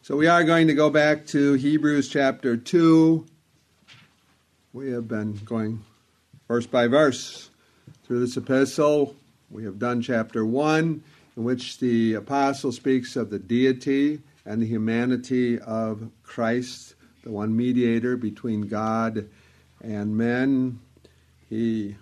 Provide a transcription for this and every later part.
So we are going to go back to Hebrews chapter 2. We have been going verse by verse through this epistle. We have done chapter 1, in which the apostle speaks of the deity and the humanity of Christ, the one mediator between God and men. He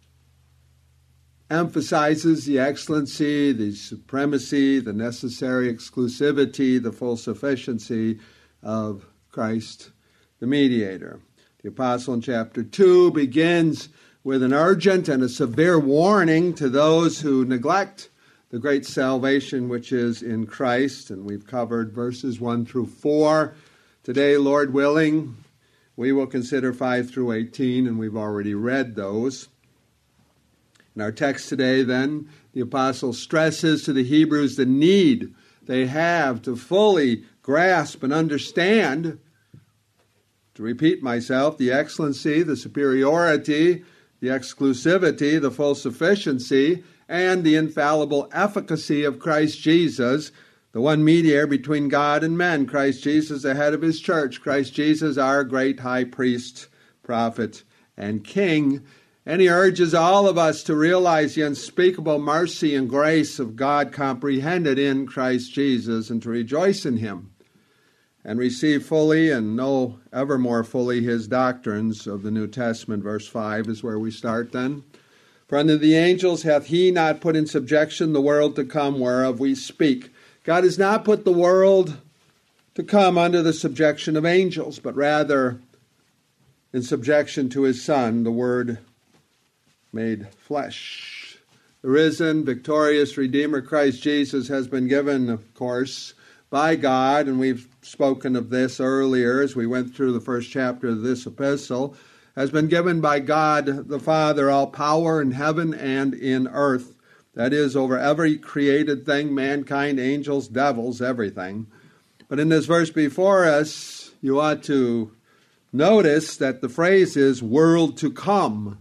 emphasizes the excellency, the supremacy, the necessary exclusivity, the full sufficiency of Christ, the mediator. The apostle in chapter 2 begins with an urgent and a severe warning to those who neglect the great salvation which is in Christ, and we've covered verses 1 through 4. Today, Lord willing, we will consider 5 through 18, and we've already read those. In our text today, then, the apostle stresses to the Hebrews the need they have to fully grasp and understand, to repeat myself, the excellency, the superiority, the exclusivity, the full sufficiency, and the infallible efficacy of Christ Jesus, the one mediator between God and men. Christ Jesus, the head of his church. Christ Jesus, our great high priest, prophet, and king. And he urges all of us to realize the unspeakable mercy and grace of God comprehended in Christ Jesus, and to rejoice in him and receive fully and know ever more fully his doctrines of the New Testament. Verse 5 is where we start then. For unto the angels hath he not put in subjection the world to come whereof we speak. God has not put the world to come under the subjection of angels, but rather in subjection to his Son, the Word made flesh. The risen, victorious Redeemer Christ Jesus has been given, of course, by God, and we've spoken of this earlier as we went through the first chapter of this epistle, has been given by God the Father all power in heaven and in earth. That is, over every created thing, mankind, angels, devils, everything. But in this verse before us, you ought to notice that the phrase is world to come.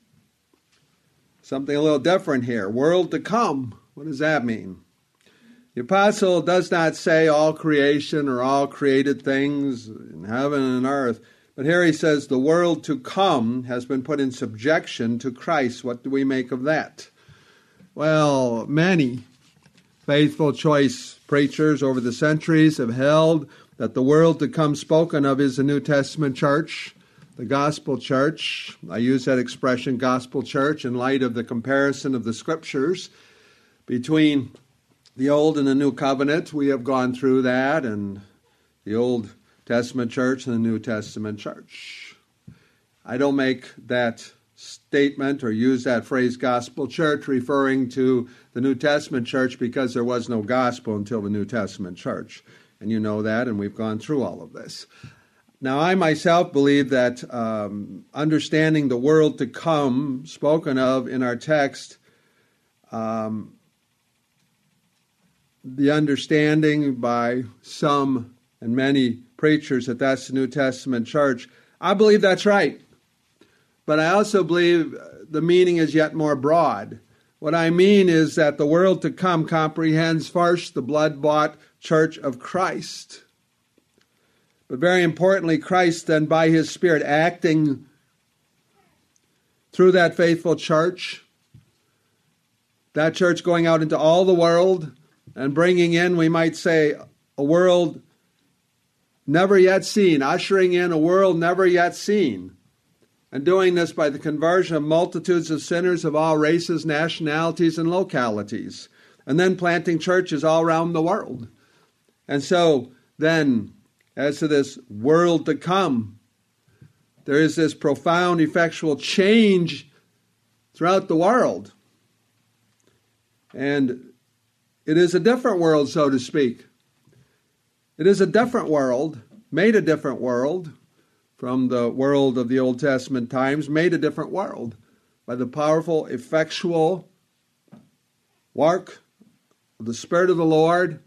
Something a little different here. World to come. What does that mean? The apostle does not say all creation or all created things in heaven and earth. But here he says the world to come has been put in subjection to Christ. What do we make of that? Well, many faithful choice preachers over the centuries have held that the world to come spoken of is the New Testament church, the gospel church. I use that expression, gospel church, in light of the comparison of the scriptures between the Old and the New Covenant. We have gone through that, and the Old Testament church and the New Testament church. I don't make that statement or use that phrase gospel church referring to the New Testament church because there was no gospel until the New Testament church. And you know that, and we've gone through all of this. Now, I myself believe that understanding the world to come spoken of in our text, the understanding by some and many preachers that that's the New Testament church, I believe that's right. But I also believe the meaning is yet more broad. What I mean is that the world to come comprehends first the blood-bought church of Christ. But very importantly, Christ then by his Spirit acting through that faithful church, that church going out into all the world and bringing in, we might say, a world never yet seen, ushering in a world never yet seen, and doing this by the conversion of multitudes of sinners of all races, nationalities, and localities, and then planting churches all around the world. And so then, as to this world to come, there is this profound, effectual change throughout the world. And it is a different world, so to speak. It is a different world, made a different world from the world of the Old Testament times, made a different world by the powerful, effectual work of the Spirit of the Lord,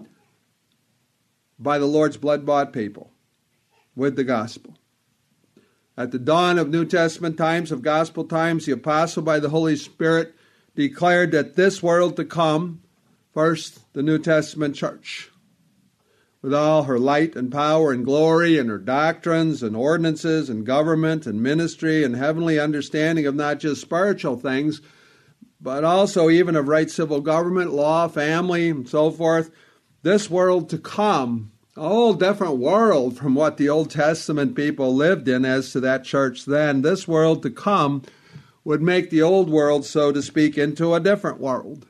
by the Lord's blood-bought people with the gospel. At the dawn of New Testament times, of gospel times, the apostle by the Holy Spirit declared that this world to come, first the New Testament church, with all her light and power and glory and her doctrines and ordinances and government and ministry and heavenly understanding of not just spiritual things, but also even of right civil government, law, family, and so forth. This world to come, a whole different world from what the Old Testament people lived in as to that church then. This world to come would make the old world, so to speak, into a different world.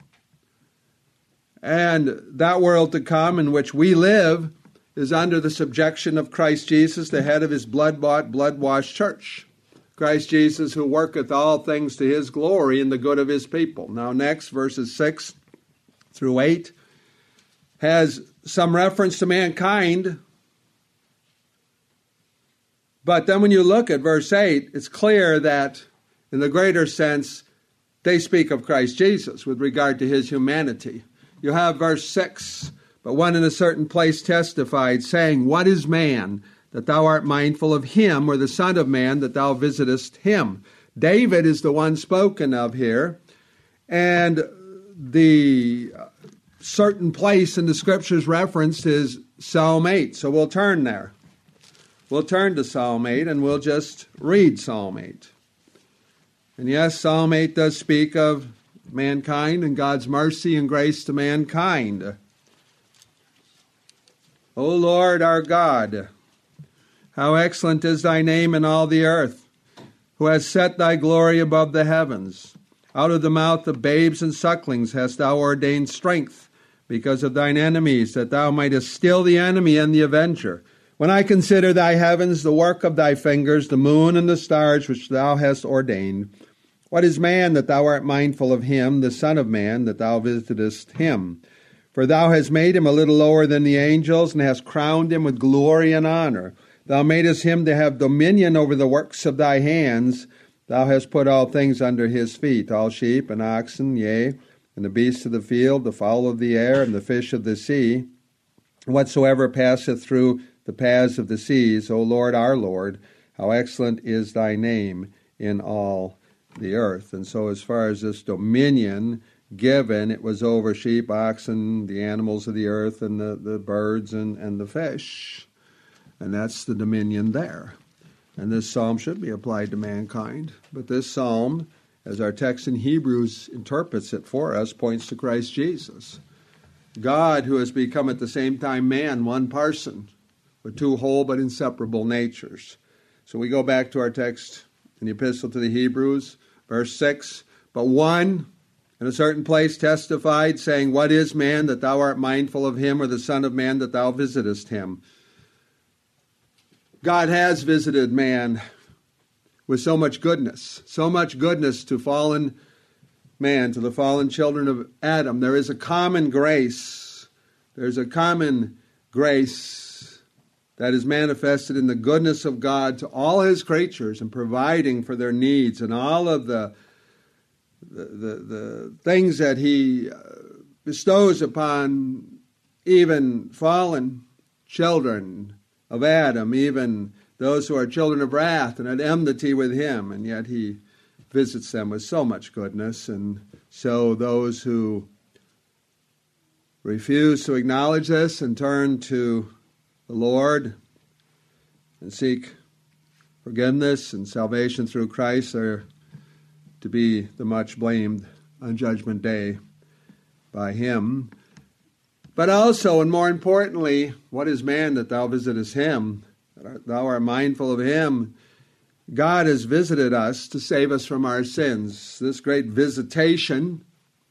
And that world to come in which we live is under the subjection of Christ Jesus, the head of his blood-bought, blood-washed church. Christ Jesus, who worketh all things to his glory and the good of his people. Now next, verses 6 through 8, has some reference to mankind. But then when you look at verse 8, it's clear that in the greater sense, they speak of Christ Jesus with regard to his humanity. You have verse 6, but one in a certain place testified, saying, What is man, that thou art mindful of him, or the Son of Man, that thou visitest him? David is the one spoken of here, and the certain place in the Scriptures referenced is Psalm 8. So we'll turn there. We'll turn to Psalm 8, and we'll just read Psalm 8. And yes, Psalm 8 does speak of mankind and God's mercy and grace to mankind. O Lord our God, how excellent is thy name in all the earth, who has set thy glory above the heavens. Out of the mouth of babes and sucklings hast thou ordained strength, because of thine enemies, that thou mightest still the enemy and the avenger. When I consider thy heavens, the work of thy fingers, the moon and the stars which thou hast ordained, what is man that thou art mindful of him, the Son of Man that thou visitest him? For thou hast made him a little lower than the angels, and hast crowned him with glory and honor. Thou madest him to have dominion over the works of thy hands. Thou hast put all things under his feet, all sheep and oxen, yea, and the beasts of the field, the fowl of the air, and the fish of the sea, whatsoever passeth through the paths of the seas. O Lord, our Lord, how excellent is thy name in all the earth. And so as far as this dominion given, it was over sheep, oxen, the animals of the earth, and the birds and the fish. And that's the dominion there. And this psalm should be applied to mankind. But this psalm, as our text in Hebrews interprets it for us, points to Christ Jesus. God, who has become at the same time man, one person, with two whole but inseparable natures. So we go back to our text in the Epistle to the Hebrews, verse 6. But one in a certain place testified, saying, What is man that thou art mindful of him, or the Son of Man that thou visitest him? God has visited man with so much goodness to fallen man, to the fallen children of Adam. There is a common grace. There's a common grace that is manifested in the goodness of God to all his creatures and providing for their needs and all of the things that he bestows upon even fallen children of Adam, even those who are children of wrath and at enmity with him, and yet he visits them with so much goodness. And so those who refuse to acknowledge this and turn to the Lord and seek forgiveness and salvation through Christ are to be the much blamed on Judgment Day by him. But also, and more importantly, what is man that thou visitest him, that thou art mindful of him? God has visited us to save us from our sins. This great visitation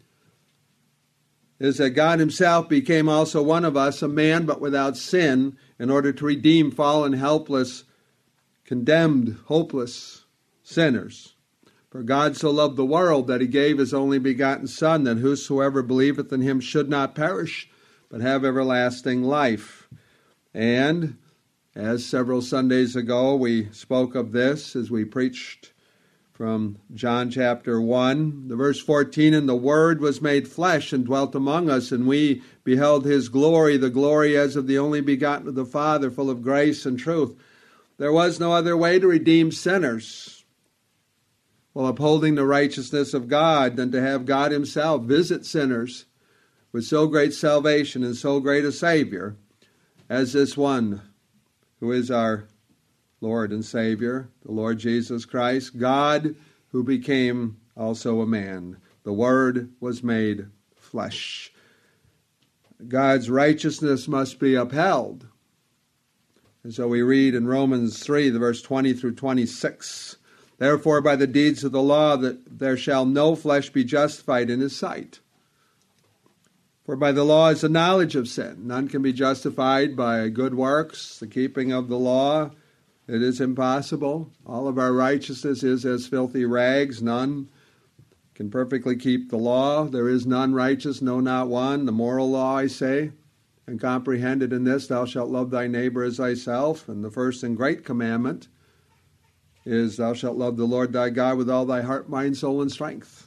is that God himself became also one of us, a man but without sin, in order to redeem fallen, helpless, condemned, hopeless sinners. For God so loved the world that he gave his only begotten Son, that whosoever believeth in him should not perish, but have everlasting life. And as several Sundays ago we spoke of this as we preached from John chapter 1, the verse 14, And the Word was made flesh and dwelt among us, and we beheld his glory, the glory as of the only begotten of the Father, full of grace and truth. There was no other way to redeem sinners while upholding the righteousness of God than to have God himself visit sinners with so great salvation and so great a Savior. as this one who is our Lord and Savior, the Lord Jesus Christ, God who became also a man. The Word was made flesh. God's righteousness must be upheld. And so we read in Romans 3, the verse 20 through 26, therefore by the deeds of the law that there shall no flesh be justified in his sight. For by the law is the knowledge of sin. None can be justified by good works, the keeping of the law. It is impossible. All of our righteousness is as filthy rags. None can perfectly keep the law. There is none righteous, no, not one. The moral law, I say, and comprehended in this, thou shalt love thy neighbor as thyself. And the first and great commandment is, thou shalt love the Lord thy God with all thy heart, mind, soul, and strength.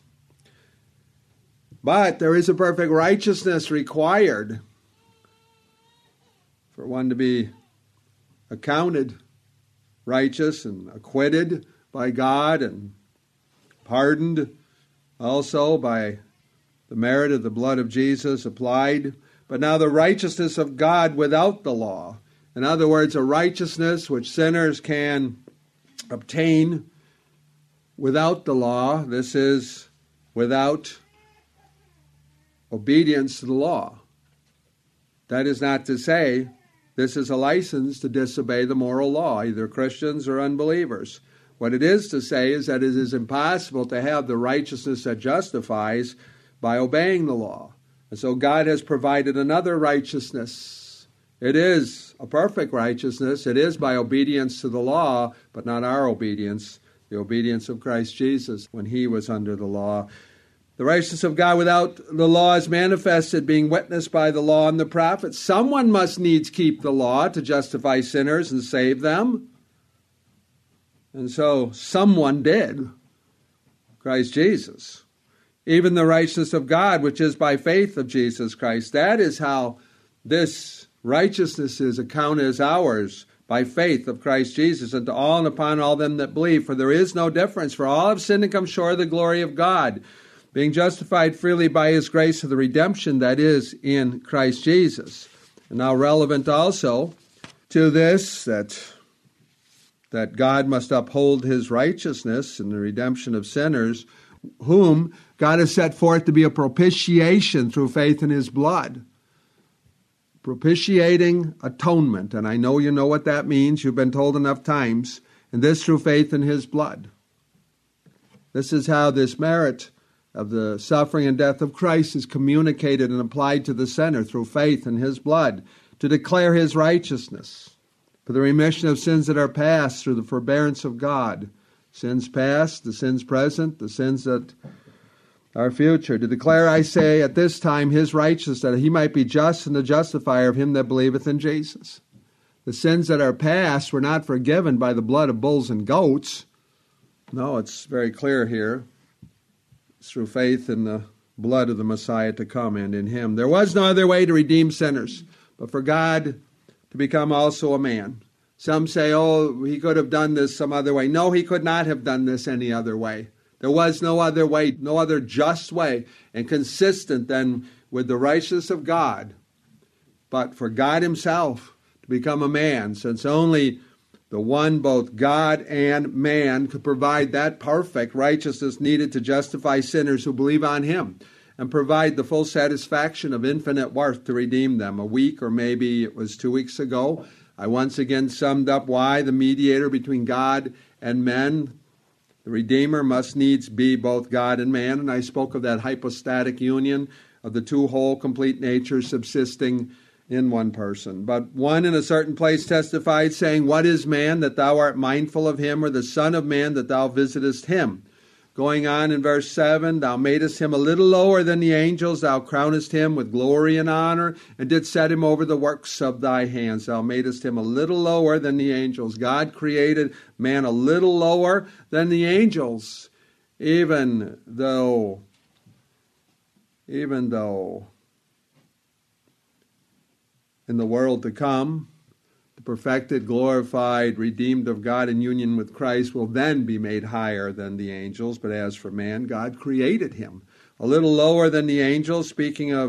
But there is a perfect righteousness required for one to be accounted righteous and acquitted by God and pardoned also by the merit of the blood of Jesus applied. But now the righteousness of God without the law. In other words, a righteousness which sinners can obtain without the law. This is without obedience to the law. That is not to say this is a license to disobey the moral law, either Christians or unbelievers. What it is to say is that it is impossible to have the righteousness that justifies by obeying the law. And so God has provided another righteousness. It is a perfect righteousness. It is by obedience to the law, but not our obedience, the obedience of Christ Jesus when he was under the law. The righteousness of God without the law is manifested, being witnessed by the law and the prophets. Someone must needs keep the law to justify sinners and save them. And so someone did, Christ Jesus. Even the righteousness of God, which is by faith of Jesus Christ. That is how this righteousness is accounted as ours, by faith of Christ Jesus, and to all and upon all them that believe. For there is no difference, for all have sinned and come short of the glory of God, being justified freely by his grace of the redemption that is in Christ Jesus. And now relevant also to this, that God must uphold his righteousness in the redemption of sinners, whom God has set forth to be a propitiation through faith in his blood. Propitiating atonement. And I know you know what that means. You've been told enough times. And this through faith in his blood. This is how this merit of the suffering and death of Christ is communicated and applied to the sinner through faith in his blood, to declare his righteousness, for the remission of sins that are past through the forbearance of God. Sins past, the sins present, the sins that are future. To declare, I say, at this time his righteousness, that he might be just and the justifier of him that believeth in Jesus. The sins that are past were not forgiven by the blood of bulls and goats. No, it's very clear here. It's through faith in the blood of the Messiah to come and in him. There was no other way to redeem sinners, but for God to become also a man. Some say, oh, he could have done this some other way. No, he could not have done this any other way. There was no other way, no other just way, and consistent than with the righteousness of God. But for God himself to become a man, since only the one, both God and man, could provide that perfect righteousness needed to justify sinners who believe on him and provide the full satisfaction of infinite worth to redeem them. A week, or maybe it was 2 weeks ago, I once again summed up why the mediator between God and men, the Redeemer, must needs be both God and man. And I spoke of that hypostatic union of the two whole complete natures subsisting in one person. But one in a certain place testified, saying, what is man that thou art mindful of him, or the son of man that thou visitest him? Going on in verse 7, thou madest him a little lower than the angels, thou crownest him with glory and honor, and didst set him over the works of thy hands. Thou madest him a little lower than the angels. God created man a little lower than the angels, even though in the world to come, the perfected, glorified, redeemed of God in union with Christ will then be made higher than the angels. But as for man, God created him a little lower than the angels, speaking of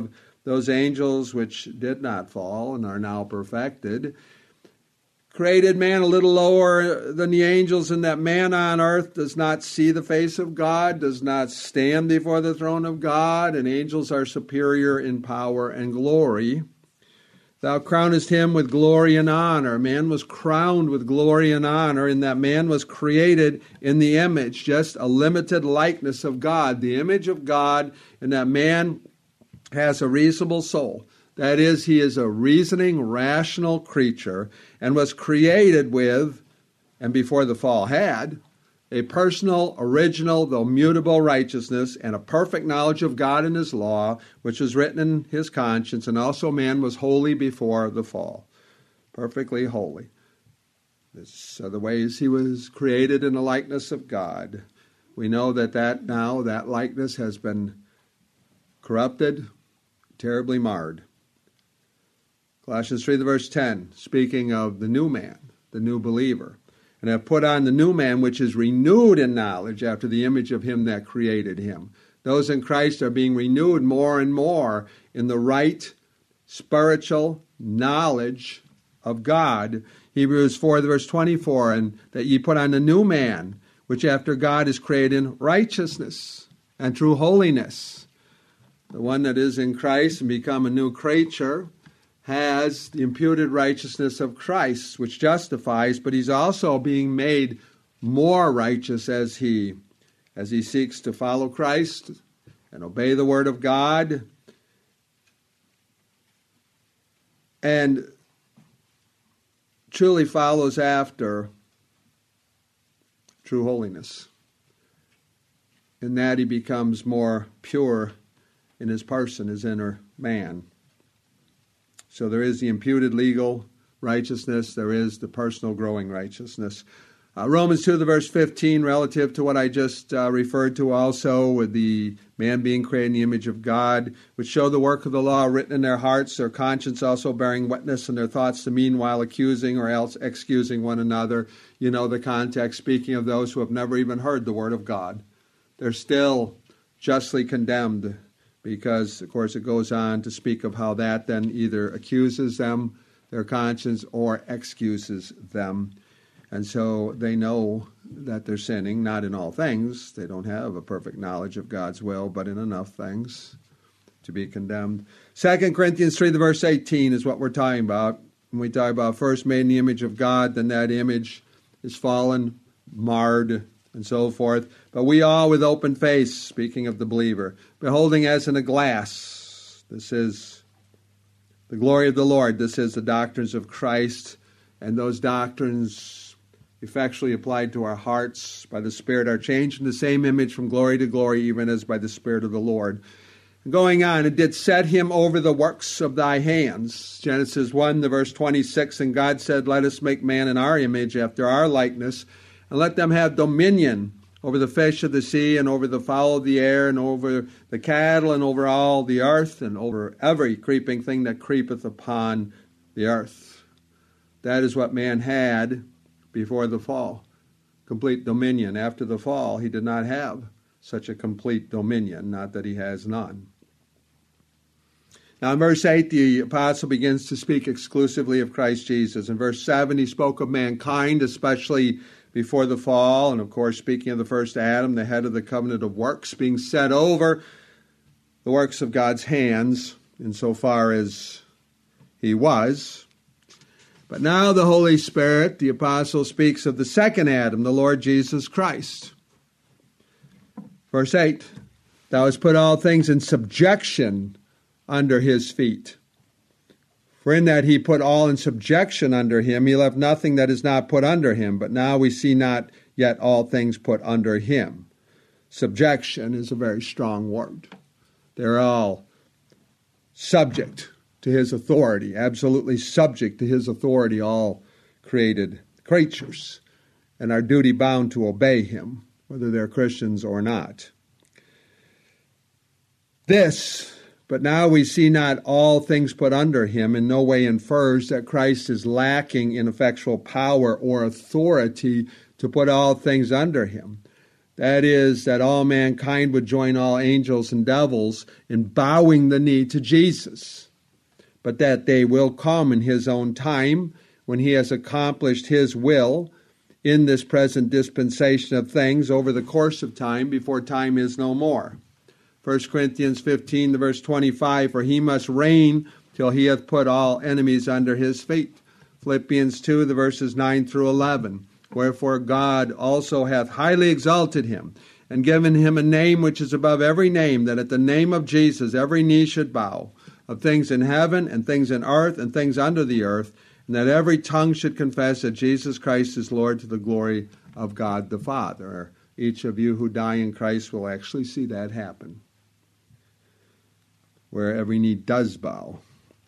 those angels which did not fall and are now perfected, created man a little lower than the angels, in that man on earth does not see the face of God, does not stand before the throne of God, and angels are superior in power and glory. Thou crownest him with glory and honor. Man was crowned with glory and honor in that man was created in the image, just a limited likeness of God, the image of God, and that man has a reasonable soul. That is, he is a reasoning, rational creature and was created with, and before the fall had, a personal, original, though mutable righteousness and a perfect knowledge of God and his law, which is written in his conscience, and also man was holy before the fall, perfectly holy. This are the ways he was created in the likeness of God. We know that now that likeness has been corrupted, terribly marred. Colossians 3, verse 10, speaking of the new man, the new believer. And have put on the new man, which is renewed in knowledge after the image of him that created him. Those in Christ are being renewed more and more in the right spiritual knowledge of God. Hebrews 4, verse 24, and that ye put on the new man, which after God is created in righteousness and true holiness. The one that is in Christ and become a new creature has the imputed righteousness of Christ, which justifies, but he's also being made more righteous as he seeks to follow Christ and obey the word of God and truly follows after true holiness. In that he becomes more pure in his person, his inner man. So there is the imputed legal righteousness. There is the personal growing righteousness. Romans 2, verse 15, relative to what I just referred to also, with the man being created in the image of God, which show the work of the law written in their hearts, their conscience also bearing witness, and their thoughts the meanwhile accusing or else excusing one another. You know the context, speaking of those who have never even heard the word of God. They're still justly condemned, because, of course, it goes on to speak of how that then either accuses them, their conscience, or excuses them. And so they know that they're sinning, not in all things. They don't have a perfect knowledge of God's will, but in enough things to be condemned. 2 Corinthians 3, verse 18 is what we're talking about. When we talk about first made in the image of God, then that image is fallen, marred, and so forth. But we all with open face, speaking of the believer, beholding as in a glass. This is the glory of the Lord. This is the doctrines of Christ. And those doctrines effectually applied to our hearts by the Spirit are changed in the same image from glory to glory, even as by the Spirit of the Lord. And going on, it did set him over the works of thy hands. Genesis 1, the verse 26, and God said, let us make man in our image, after our likeness, and let them have dominion over the fish of the sea, and over the fowl of the air, and over the cattle, and over all the earth, and over every creeping thing that creepeth upon the earth. That is what man had before the fall. Complete dominion. After the fall, he did not have such a complete dominion, not that he has none. Now in verse 8, the apostle begins to speak exclusively of Christ Jesus. In verse 7, he spoke of mankind, especially before the fall, and of course, speaking of the first Adam, the head of the covenant of works, being set over the works of God's hands, insofar as he was. But now the Holy Spirit, the apostle, speaks of the second Adam, the Lord Jesus Christ. Verse 8, thou hast put all things in subjection under his feet. For in that he put all in subjection under him, he left nothing that is not put under him. But now we see not yet all things put under him. Subjection is a very strong word. They're all subject to his authority, absolutely subject to his authority, all created creatures, and are duty bound to obey him, whether they're Christians or not. But now we see not all things put under him in no way infers that Christ is lacking in effectual power or authority to put all things under him. That is, that all mankind would join all angels and devils in bowing the knee to Jesus, but that they will come in his own time when he has accomplished his will in this present dispensation of things over the course of time before time is no more. 1 Corinthians 15, the verse 25, for he must reign till he hath put all enemies under his feet. Philippians 2, the verses 9 through 11, wherefore God also hath highly exalted him, and given him a name which is above every name, that at the name of Jesus every knee should bow, of things in heaven, and things in earth, and things under the earth, and that every tongue should confess that Jesus Christ is Lord, to the glory of God the Father. Each of you who die in Christ will actually see that happen, where every knee does bow.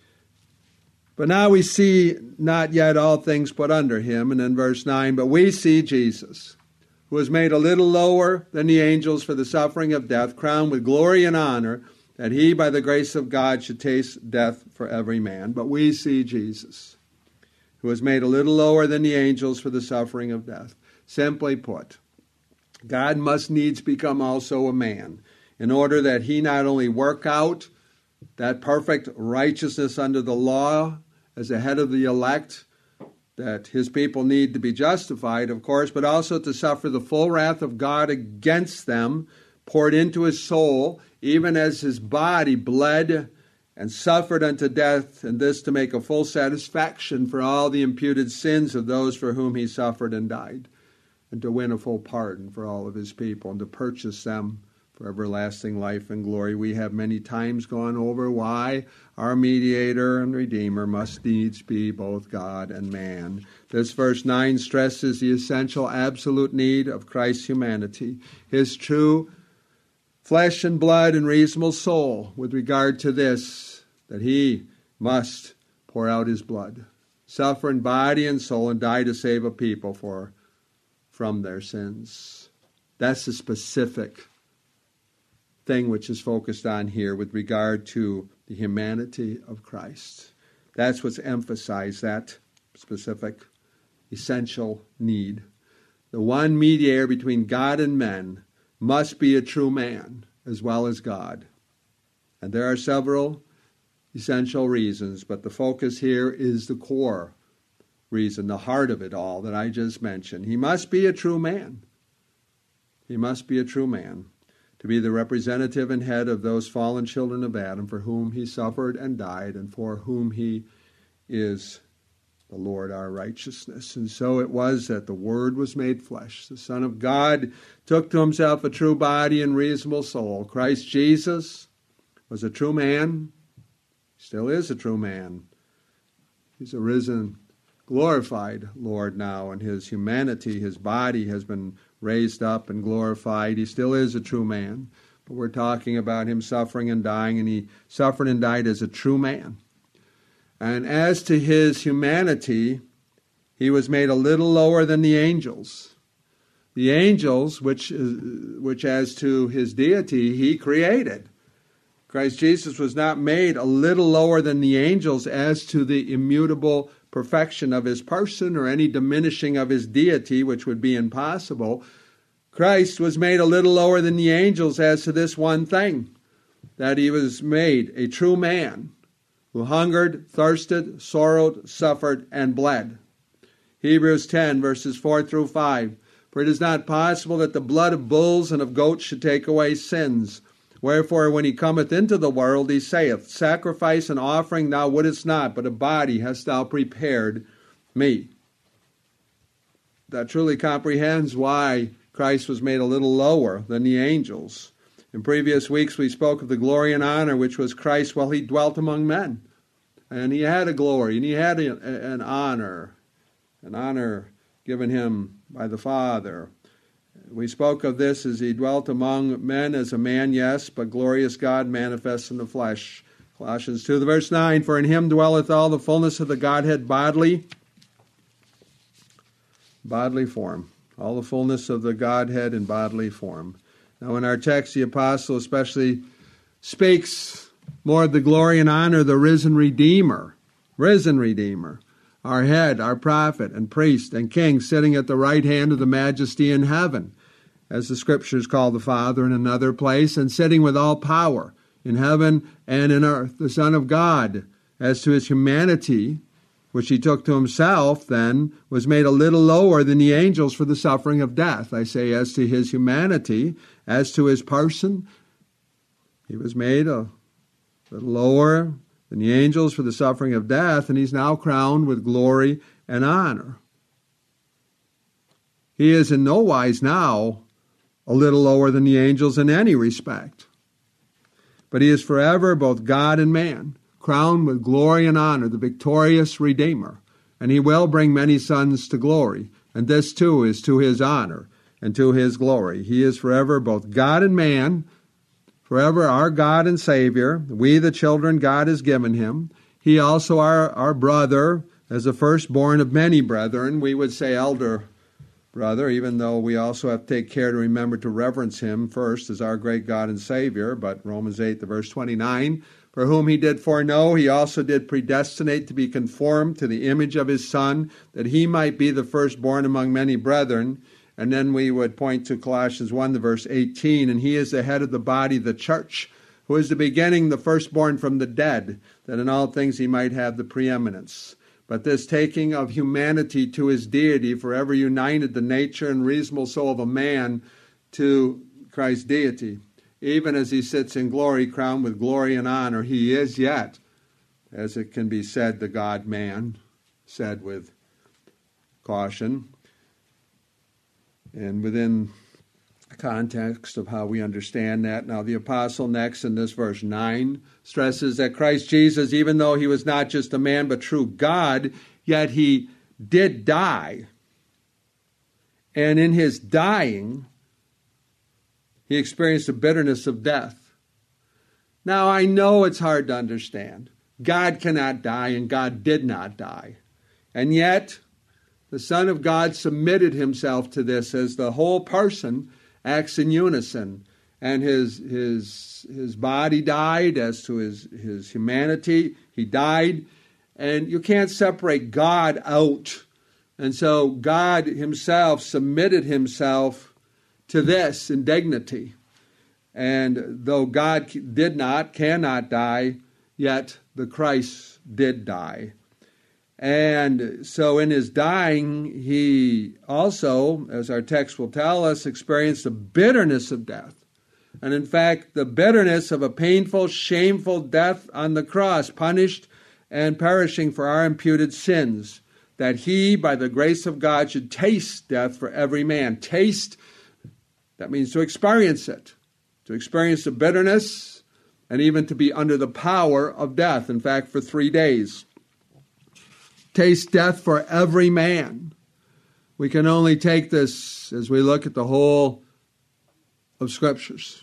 But now we see not yet all things put under him, and in verse 9, but we see Jesus, who was made a little lower than the angels for the suffering of death, crowned with glory and honor, that he by the grace of God should taste death for every man. But we see Jesus, who was made a little lower than the angels for the suffering of death. Simply put, God must needs become also a man, in order that he not only work out that perfect righteousness under the law as the head of the elect, that his people need to be justified, of course, but also to suffer the full wrath of God against them, poured into his soul, even as his body bled and suffered unto death, and this to make a full satisfaction for all the imputed sins of those for whom he suffered and died, and to win a full pardon for all of his people, and to purchase them for everlasting life and glory. We have many times gone over why our mediator and redeemer must needs be both God and man. This verse 9 stresses the essential absolute need of Christ's humanity, his true flesh and blood and reasonable soul with regard to this, that he must pour out his blood, suffer in body and soul, and die to save a people from their sins. That's the specific thing which is focused on here with regard to the humanity of Christ. That's what's emphasized, that specific essential need. The one mediator between God and men must be a true man as well as God. And there are several essential reasons, but the focus here is the core reason, the heart of it all that I just mentioned. He must be a true man. He must be a true man, to be the representative and head of those fallen children of Adam for whom he suffered and died, and for whom he is the Lord our righteousness. And so it was that the Word was made flesh. The Son of God took to himself a true body and reasonable soul. Christ Jesus was a true man, still is a true man. He's a risen, glorified Lord now, and his humanity, his body has been raised up and glorified. He still is a true man, but we're talking about him suffering and dying, and he suffered and died as a true man. And as to his humanity, he was made a little lower than the angels. The angels, which as to his deity, he created. Christ Jesus was not made a little lower than the angels as to the immutable perfection of his person or any diminishing of his deity, which would be impossible. Christ was made a little lower than the angels as to this one thing, that he was made a true man who hungered, thirsted, sorrowed, suffered, and bled. Hebrews 10, verses 4 through 5. For it is not possible that the blood of bulls and of goats should take away sins. Wherefore, when he cometh into the world, he saith, Sacrifice and offering thou wouldest not, but a body hast thou prepared me. That truly comprehends why Christ was made a little lower than the angels. In previous weeks we spoke of the glory and honor which was Christ while he dwelt among men. And he had a glory, and he had an honor given him by the Father. We spoke of this as he dwelt among men as a man, yes, but glorious God manifest in the flesh. Colossians 2, the verse 9, For in him dwelleth all the fullness of the Godhead bodily form. All the fullness of the Godhead in bodily form. Now in our text, the apostle especially speaks more of the glory and honor of the risen Redeemer, our head, our prophet and priest and king, sitting at the right hand of the majesty in heaven. as the Scriptures call the Father in another place, and sitting with all power in heaven and in earth, the Son of God, as to his humanity, which he took to himself, then was made a little lower than the angels for the suffering of death. I say, as to his humanity, as to his person, he was made a little lower than the angels for the suffering of death, and he's now crowned with glory and honor. He is in no wise now a little lower than the angels in any respect, but he is forever both God and man, crowned with glory and honor, the victorious Redeemer, and he will bring many sons to glory, and this too is to his honor and to his glory. He is forever both God and man, forever our God and Savior, we the children God has given him. He also our brother, as the firstborn of many brethren. We would say elder brother, even though we also have to take care to remember to reverence him first as our great God and Savior. But Romans 8, the verse 29, for whom he did foreknow, he also did predestinate to be conformed to the image of his Son, that he might be the firstborn among many brethren. And then we would point to Colossians 1, the verse 18, and he is the head of the body, the church, who is the beginning, the firstborn from the dead, that in all things he might have the preeminence. But this taking of humanity to his deity forever united the nature and reasonable soul of a man to Christ's deity. Even as he sits in glory, crowned with glory and honor, he is yet, as it can be said, the God-man, said with caution, and within the context of how we understand that. Now the apostle next in this verse 9 stresses that Christ Jesus, even though he was not just a man but true God, yet he did die. And in his dying, he experienced the bitterness of death. Now I know it's hard to understand. God cannot die and God did not die. And yet the Son of God submitted himself to this as the whole person acts in unison. And his body died as to his humanity. He died. And you can't separate God out. And so God himself submitted himself to this in dignity. And though God cannot die, yet the Christ did die. And so in his dying, he also, as our text will tell us, experienced the bitterness of death. And in fact, the bitterness of a painful, shameful death on the cross, punished and perishing for our imputed sins, that he, by the grace of God, should taste death for every man. Taste, that means to experience it, to experience the bitterness, and even to be under the power of death. In fact, for 3 days. Taste death for every man. We can only take this as we look at the whole of Scriptures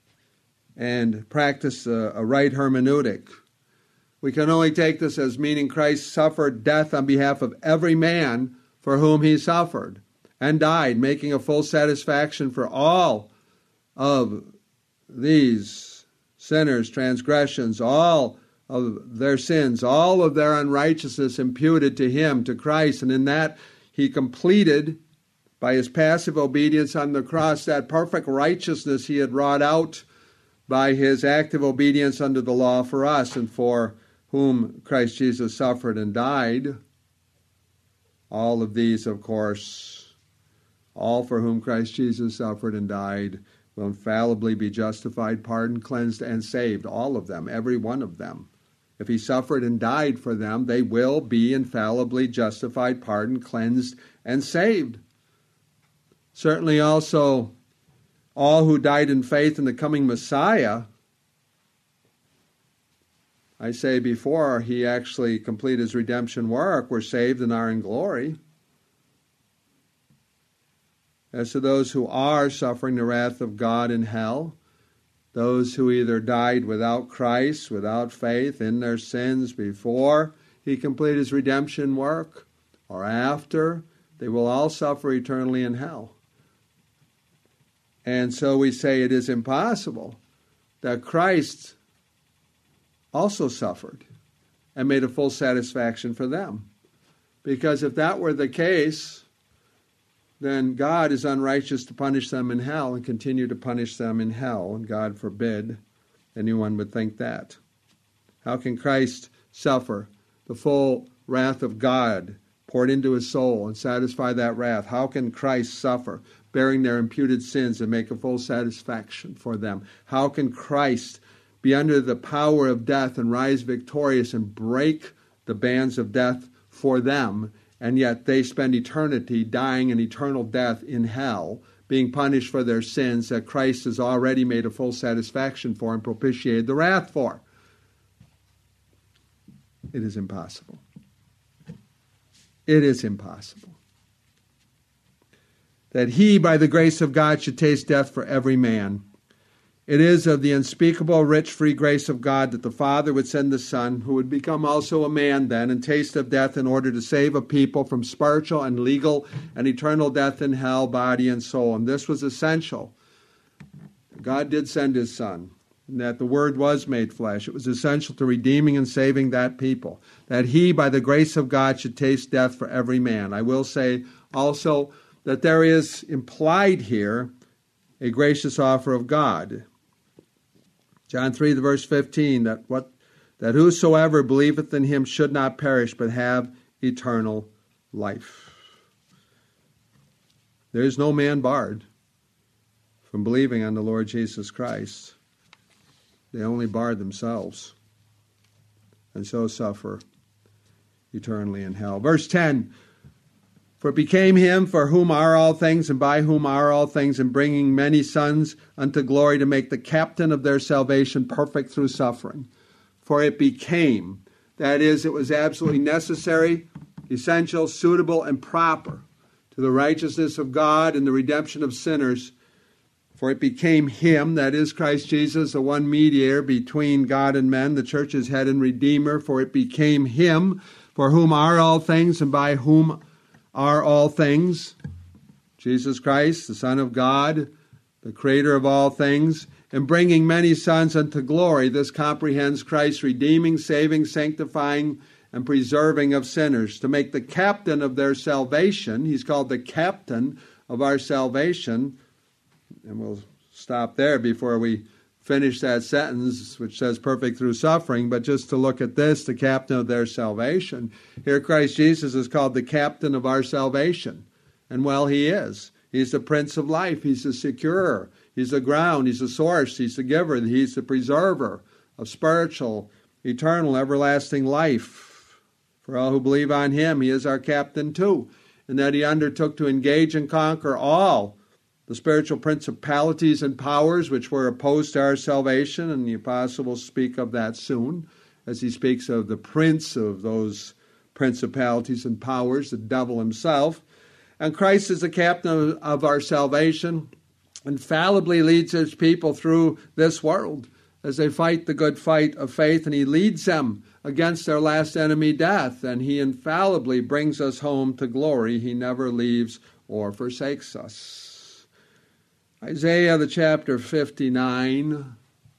and practice a right hermeneutic. We can only take this as meaning Christ suffered death on behalf of every man for whom he suffered and died, making a full satisfaction for all of these sinners, transgressions, all of their sins, all of their unrighteousness imputed to him, to Christ. And in that he completed, by his passive obedience on the cross, that perfect righteousness he had wrought out by his active obedience under the law for us, and for whom Christ Jesus suffered and died. All of these, of course, all for whom Christ Jesus suffered and died, will infallibly be justified, pardoned, cleansed, and saved. All of them, every one of them. If he suffered and died for them, they will be infallibly justified, pardoned, cleansed, and saved. Certainly also, all who died in faith in the coming Messiah, I say before he actually completed his redemption work, were saved and are in glory. As to those who are suffering the wrath of God in hell, those who either died without Christ, without faith, in their sins before he completed his redemption work, or after, they will all suffer eternally in hell. And so we say it is impossible that Christ also suffered and made a full satisfaction for them. Because if that were the case, then God is unrighteous to punish them in hell and continue to punish them in hell. And God forbid anyone would think that. How can Christ suffer the full wrath of God poured into his soul and satisfy that wrath? How can Christ suffer, bearing their imputed sins and make a full satisfaction for them? How can Christ be under the power of death and rise victorious and break the bands of death for them, and yet they spend eternity dying an eternal death in hell, being punished for their sins that Christ has already made a full satisfaction for and propitiated the wrath for? It is impossible. It is impossible that he, by the grace of God, should taste death for every man. It is of the unspeakable, rich, free grace of God that the Father would send the Son, who would become also a man then, and taste of death in order to save a people from spiritual and legal and eternal death in hell, body and soul. And this was essential. God did send his Son, and that the Word was made flesh. It was essential to redeeming and saving that people, that he, by the grace of God, should taste death for every man. I will say also that there is implied here a gracious offer of God. John 3, the verse 15, that whosoever believeth in him should not perish, but have eternal life. There is no man barred from believing on the Lord Jesus Christ. They only bar themselves, and so suffer eternally in hell. Verse 10, for it became him for whom are all things, and by whom are all things, and bringing many sons unto glory, to make the captain of their salvation perfect through suffering. For it became, that is, it was absolutely necessary, essential, suitable, and proper to the righteousness of God and the redemption of sinners. For it became him, that is Christ Jesus, the one mediator between God and men, the church's head and redeemer. For it became him for whom are all things, and by whom are all things, Jesus Christ, the Son of God, the creator of all things, and bringing many sons unto glory. This comprehends Christ redeeming, saving, sanctifying, and preserving of sinners, to make the captain of their salvation. He's called the captain of our salvation. And we'll stop there before we finish that sentence, which says perfect through suffering. But just to look at this, the captain of their salvation. Here Christ Jesus is called the captain of our salvation. And well, he is. He's the Prince of life. He's the securer. He's the ground. He's the source. He's the giver. He's the preserver of spiritual, eternal, everlasting life. For all who believe on him, he is our captain too. And that he undertook to engage and conquer all the spiritual principalities and powers which were opposed to our salvation, and the apostle will speak of that soon, as he speaks of the prince of those principalities and powers, the devil himself. And Christ is the captain of our salvation, infallibly leads his people through this world as they fight the good fight of faith, and he leads them against their last enemy, death, and he infallibly brings us home to glory. He never leaves or forsakes us. Isaiah, the chapter 59,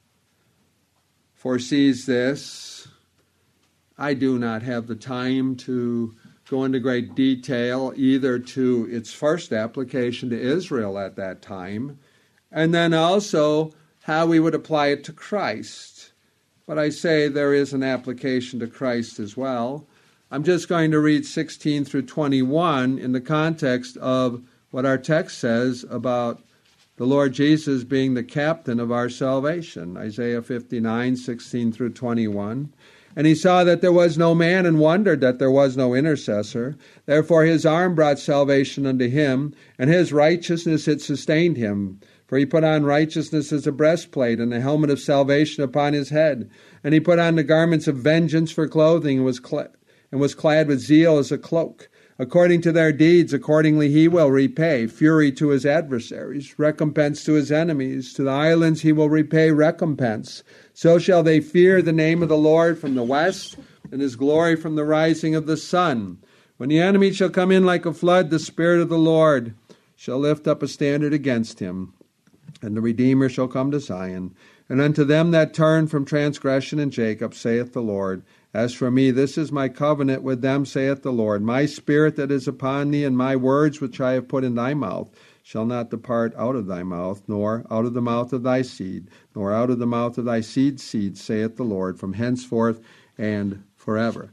foresees this. I do not have the time to go into great detail, either to its first application to Israel at that time, and then also how we would apply it to Christ. But I say there is an application to Christ as well. I'm just going to read 16 through 21 in the context of what our text says about the Lord Jesus being the captain of our salvation. Isaiah 59, 16 through 21. And he saw that there was no man, and wondered that there was no intercessor. Therefore his arm brought salvation unto him, and his righteousness it sustained him. For he put on righteousness as a breastplate, and the helmet of salvation upon his head. And he put on the garments of vengeance for clothing, and was clad with zeal as a cloak. According to their deeds, accordingly he will repay fury to his adversaries, recompense to his enemies. To the islands he will repay recompense. So shall they fear the name of the Lord from the west, and his glory from the rising of the sun. When the enemy shall come in like a flood, the Spirit of the Lord shall lift up a standard against him. And the Redeemer shall come to Zion. And unto them that turn from transgression in Jacob, saith the Lord, As for me, this is my covenant with them, saith the Lord. My spirit that is upon thee, and my words which I have put in thy mouth, shall not depart out of thy mouth, nor out of the mouth of thy seed, nor out of the mouth of thy seed's seed, saith the Lord, from henceforth and forever.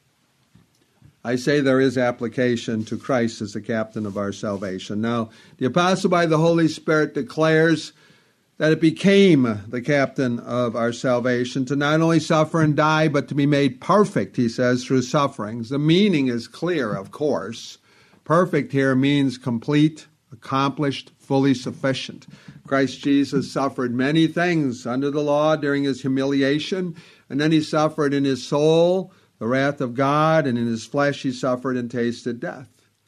I say there is application to Christ as the captain of our salvation. Now, the apostle by the Holy Spirit declares that it became the captain of our salvation to not only suffer and die, but to be made perfect, he says, through sufferings. The meaning is clear, of course. Perfect here means complete, accomplished, fully sufficient. Christ Jesus suffered many things under the law during his humiliation, and then he suffered in his soul the wrath of God, and in his flesh he suffered and tasted death.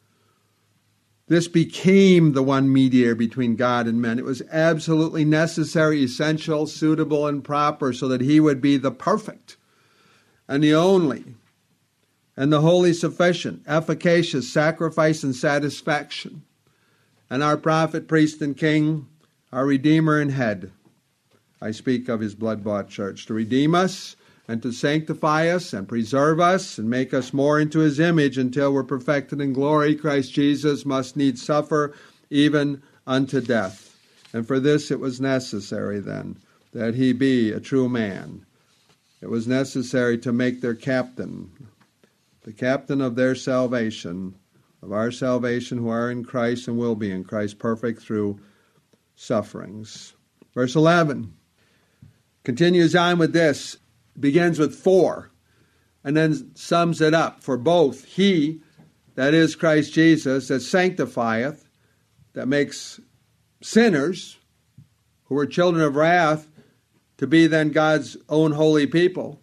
This became the one mediator between God and men. It was absolutely necessary, essential, suitable, and proper so that he would be the perfect and the only and the wholly sufficient, efficacious sacrifice and satisfaction. And our prophet, priest, and king, our Redeemer and head. I speak of his blood-bought church, to redeem us and to sanctify us and preserve us and make us more into his image until we're perfected in glory. Christ Jesus must needs suffer even unto death. And for this it was necessary then that he be a true man. It was necessary to make their captain, the captain of their salvation, of our salvation who are in Christ and will be in Christ, perfect through sufferings. Verse 11 continues on with this. Begins with for, and then sums it up. For both he, that is Christ Jesus, that sanctifieth, that makes sinners, who are children of wrath, to be then God's own holy people.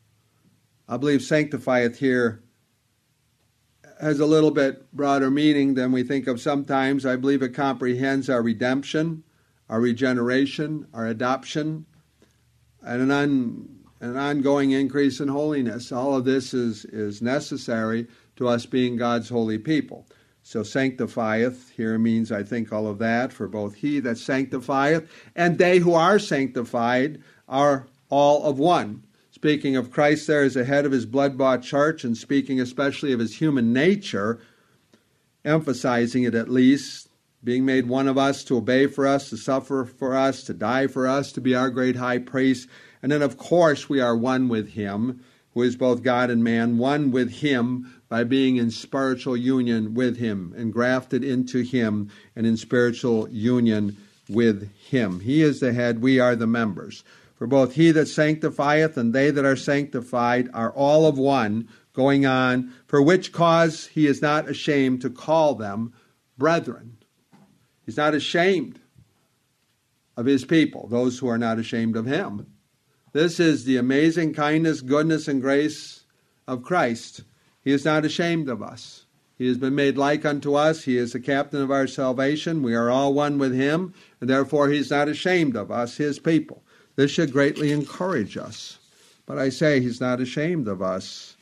I believe sanctifieth here has a little bit broader meaning than we think of sometimes. I believe it comprehends our redemption, our regeneration, our adoption, and an ongoing increase in holiness. All of this is necessary to us being God's holy people. So sanctifieth here means, I think, all of that. For both he that sanctifieth and they who are sanctified are all of one. Speaking of Christ there as the head of his blood-bought church, and speaking especially of his human nature, emphasizing it at least, being made one of us, to obey for us, to suffer for us, to die for us, to be our great high priest. And then, of course, we are one with him, who is both God and man, one with him by being in spiritual union with him, engrafted into him and in spiritual union with him. He is the head, we are the members. For both he that sanctifieth and they that are sanctified are all of one, going on, for which cause he is not ashamed to call them brethren. He's not ashamed of his people, those who are not ashamed of him. This is the amazing kindness, goodness, and grace of Christ. He is not ashamed of us. He has been made like unto us. He is the captain of our salvation. We are all one with him, and therefore he's not ashamed of us, his people. This should greatly encourage us. But I say he's not ashamed of us.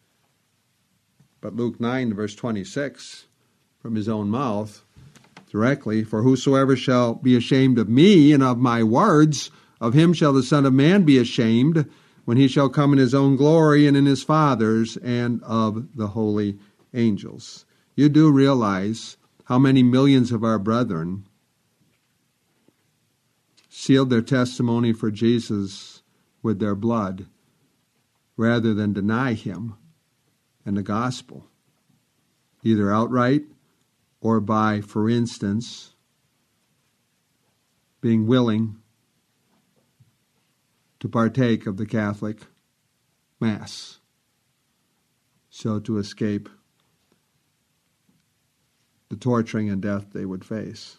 But Luke 9, verse 26, from his own mouth, directly, for whosoever shall be ashamed of me and of my words, of him shall the Son of Man be ashamed, when he shall come in his own glory and in his Father's and of the holy angels. You do realize how many millions of our brethren sealed their testimony for Jesus with their blood rather than deny him and the gospel, either outright or by, for instance, being willing to partake of the Catholic Mass, so to escape the torturing and death they would face.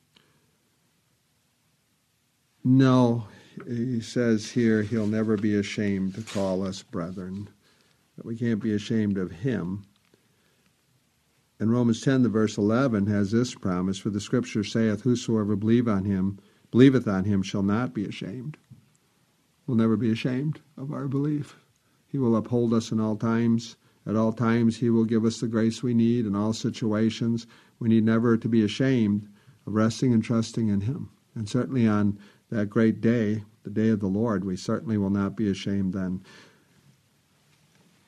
No, he says here, he'll never be ashamed to call us brethren, that we can't be ashamed of him. And Romans 10, the verse 11, has this promise, for the Scripture saith, whosoever believeth on him shall not be ashamed. We'll never be ashamed of our belief. He will uphold us in all times. At all times he will give us the grace we need in all situations. We need never to be ashamed of resting and trusting in him. And certainly on that great day, the day of the Lord, we certainly will not be ashamed then.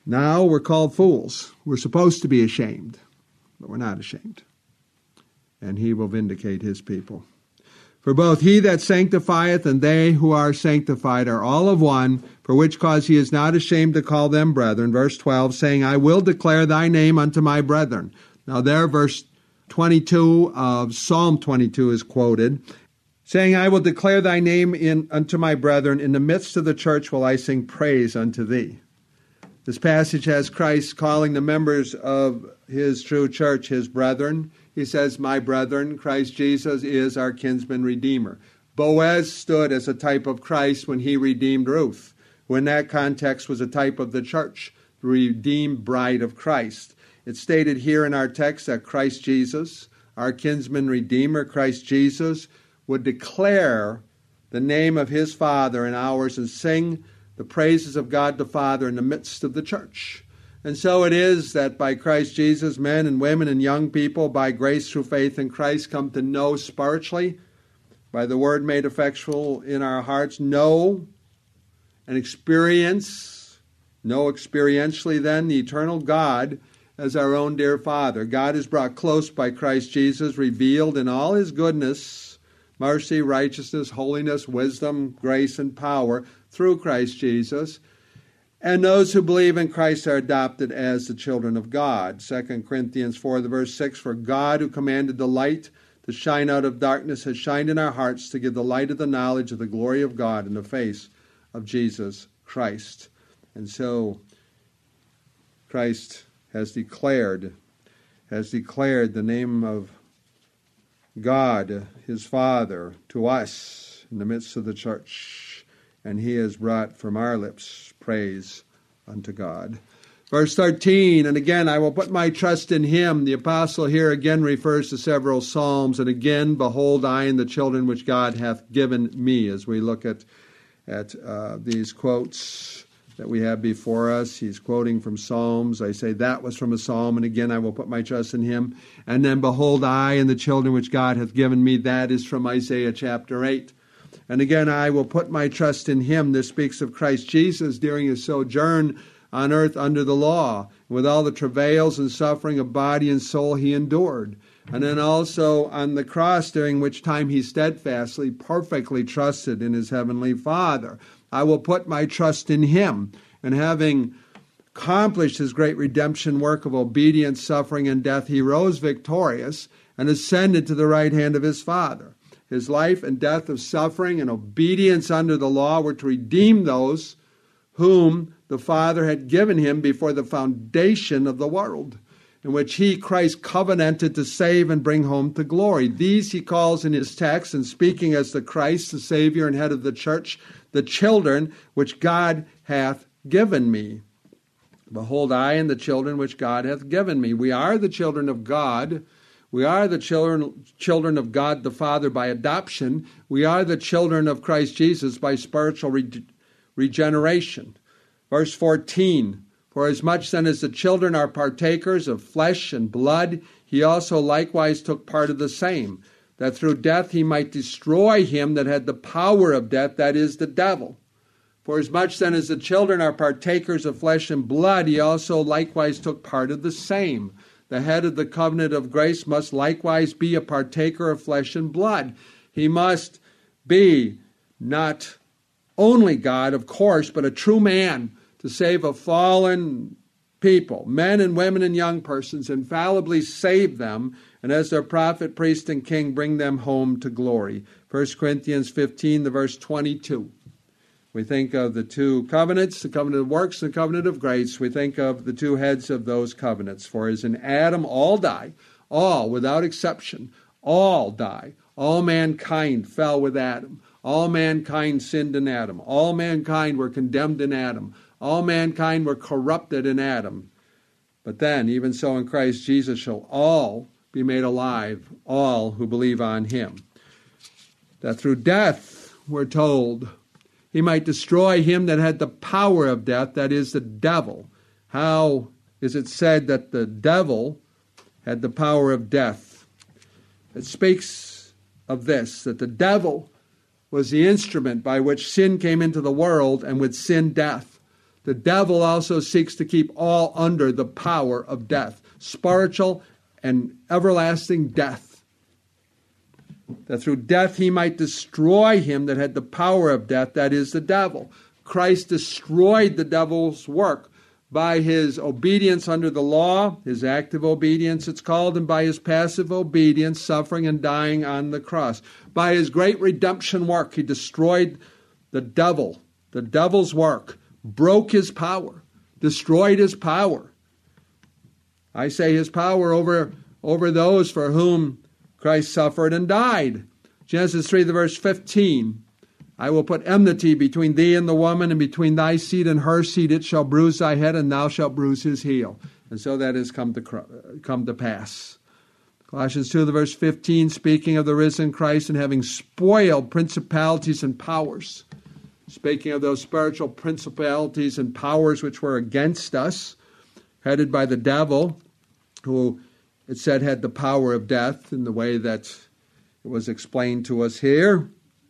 Now we're called fools. We're supposed to be ashamed, but we're not ashamed. And he will vindicate his people. For both he that sanctifieth and they who are sanctified are all of one, for which cause he is not ashamed to call them brethren. Verse 12, saying, I will declare thy name unto my brethren. Now there, verse 22 of Psalm 22 is quoted, saying, I will declare thy name unto my brethren. In the midst of the church will I sing praise unto thee. This passage has Christ calling the members of his true church his brethren. He says, my brethren, Christ Jesus is our kinsman redeemer. Boaz stood as a type of Christ when he redeemed Ruth, who in that context was a type of the church, the redeemed bride of Christ. It's stated here in our text that Christ Jesus, our kinsman redeemer, Christ Jesus, would declare the name of his Father and ours and sing the praises of God the Father in the midst of the church. And so it is that by Christ Jesus, men and women and young people, by grace through faith in Christ, come to know spiritually, by the word made effectual in our hearts, know and experience, know experientially then the eternal God as our own dear Father. God is brought close by Christ Jesus, revealed in all his goodness, mercy, righteousness, holiness, wisdom, grace, and power through Christ Jesus. And those who believe in Christ are adopted as the children of God. 2 Corinthians 4, verse 6, for God who commanded the light to shine out of darkness has shined in our hearts to give the light of the knowledge of the glory of God in the face of Jesus Christ. And so Christ has declared the name of God, his Father, to us in the midst of the church, and he has brought from our lips praise unto God. Verse 13, and again, I will put my trust in him. The apostle here again refers to several psalms, and again, behold, I and the children which God hath given me. As we look at these quotes that we have before us, he's quoting from Psalms. I say that was from a psalm, and again, I will put my trust in him. And then, behold, I and the children which God hath given me, that is from Isaiah chapter 8. And again, I will put my trust in him. This speaks of Christ Jesus during his sojourn on earth under the law, with all the travails and suffering of body and soul he endured. And then also on the cross, during which time he steadfastly, perfectly trusted in his heavenly Father. I will put my trust in him. And having accomplished his great redemption work of obedience, suffering, and death, he rose victorious and ascended to the right hand of his Father. His life and death of suffering and obedience under the law were to redeem those whom the Father had given him before the foundation of the world, in which he, Christ, covenanted to save and bring home to glory. These he calls in his text, and speaking as the Christ, the Savior and head of the church, the children which God hath given me. Behold, I and the children which God hath given me. We are the children of God. We are the children of God the Father by adoption. We are the children of Christ Jesus by spiritual regeneration. Verse 14, for as much then as the children are partakers of flesh and blood, he also likewise took part of the same, that through death he might destroy him that had the power of death, that is, the devil. For as much then as the children are partakers of flesh and blood, he also likewise took part of the same. The head of the covenant of grace must likewise be a partaker of flesh and blood. He must be not only God, of course, but a true man to save a fallen people, men and women and young persons, infallibly save them, and as their prophet, priest, and king, bring them home to glory. 1 Corinthians 15, the verse 22. We think of the two covenants, the covenant of works and the covenant of grace. We think of the two heads of those covenants. For as in Adam all die, all, without exception, all die. All mankind fell with Adam. All mankind sinned in Adam. All mankind were condemned in Adam. All mankind were corrupted in Adam. But then, even so in Christ Jesus shall all be made alive, all who believe on him. That through death, we're told, he might destroy him that had the power of death, that is, the devil. How is it said that the devil had the power of death? It speaks of this, that the devil was the instrument by which sin came into the world, and with sin, death. the devil also seeks to keep all under the power of death, spiritual and everlasting death, that through death he might destroy him that had the power of death, that is, the devil. Christ destroyed the devil's work by his obedience under the law, his active obedience it's called, and by his passive obedience, suffering and dying on the cross. By his great redemption work, he destroyed the devil's work, broke his power, destroyed his power. I say his power over those for whom Christ suffered and died. Genesis 3, the verse 15. I will put enmity between thee and the woman, and between thy seed and her seed. It shall bruise thy head, and thou shalt bruise his heel. And so that has come to pass. Colossians 2, the verse 15, speaking of the risen Christ and having spoiled principalities and powers. Speaking of those spiritual principalities and powers which were against us, headed by the devil, who it said had the power of death in the way that it was explained to us here.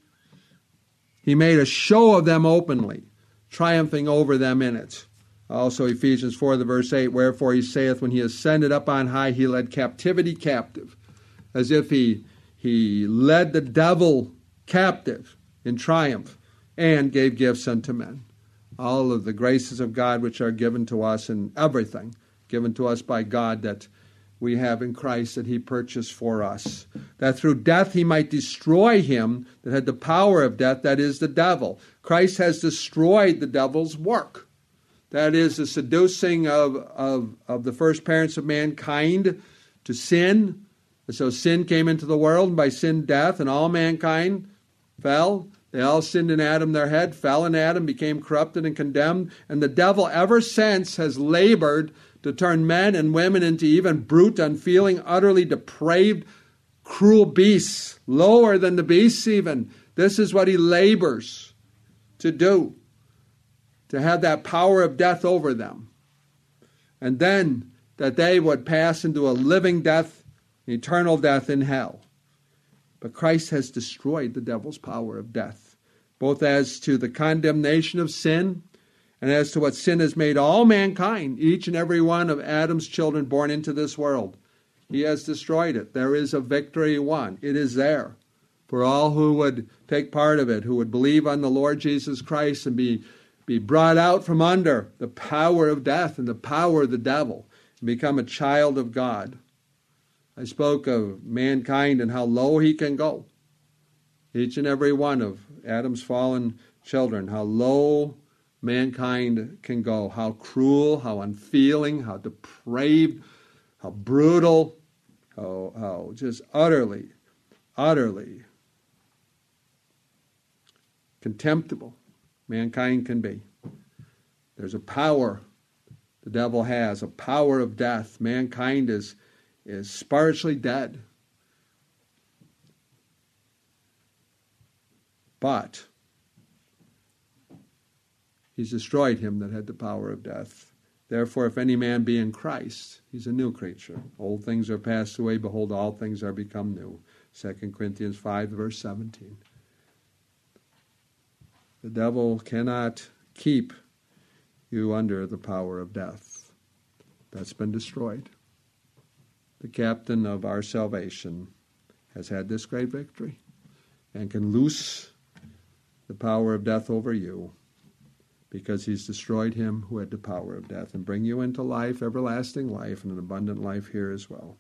He made a show of them openly, triumphing over them in it. Also Ephesians 4, the verse 8, wherefore he saith, when he ascended up on high, he led captivity captive, as if he led the devil captive in triumph, and gave gifts unto men. All of the graces of God which are given to us, and everything given to us by God that we have in Christ that he purchased for us, that through death he might destroy him that had the power of death, that is, the devil. Christ has destroyed the devil's work. That is, the seducing of the first parents of mankind to sin. And so sin came into the world, and by sin death, and all mankind fell. They all sinned in Adam, their head, fell in Adam, became corrupted and condemned. And the devil ever since has labored to turn men and women into even brute, unfeeling, utterly depraved, cruel beasts, lower than the beasts even. This is what he labors to do, to have that power of death over them. And then that they would pass into a living death, eternal death in hell. But Christ has destroyed the devil's power of death, both as to the condemnation of sin, and as to what sin has made all mankind, each and every one of Adam's children born into this world. He has destroyed it. There is a victory won. It is there for all who would take part of it, who would believe on the Lord Jesus Christ and be brought out from under the power of death and the power of the devil and become a child of God. I spoke of mankind and how low he can go. Each and every one of Adam's fallen children, how low mankind can go, how cruel, how unfeeling, how depraved, how brutal, how just utterly contemptible mankind can be. There's a power the devil has, a power of death. Mankind is spiritually dead. But he's destroyed him that had the power of death. Therefore, if any man be in Christ, he's a new creature. Old things are passed away. Behold, all things are become new. 2 Corinthians 5, verse 17. The devil cannot keep you under the power of death. That's been destroyed. The captain of our salvation has had this great victory and can loose the power of death over you, because he's destroyed him who had the power of death, and bring you into life, everlasting life, and an abundant life here as well.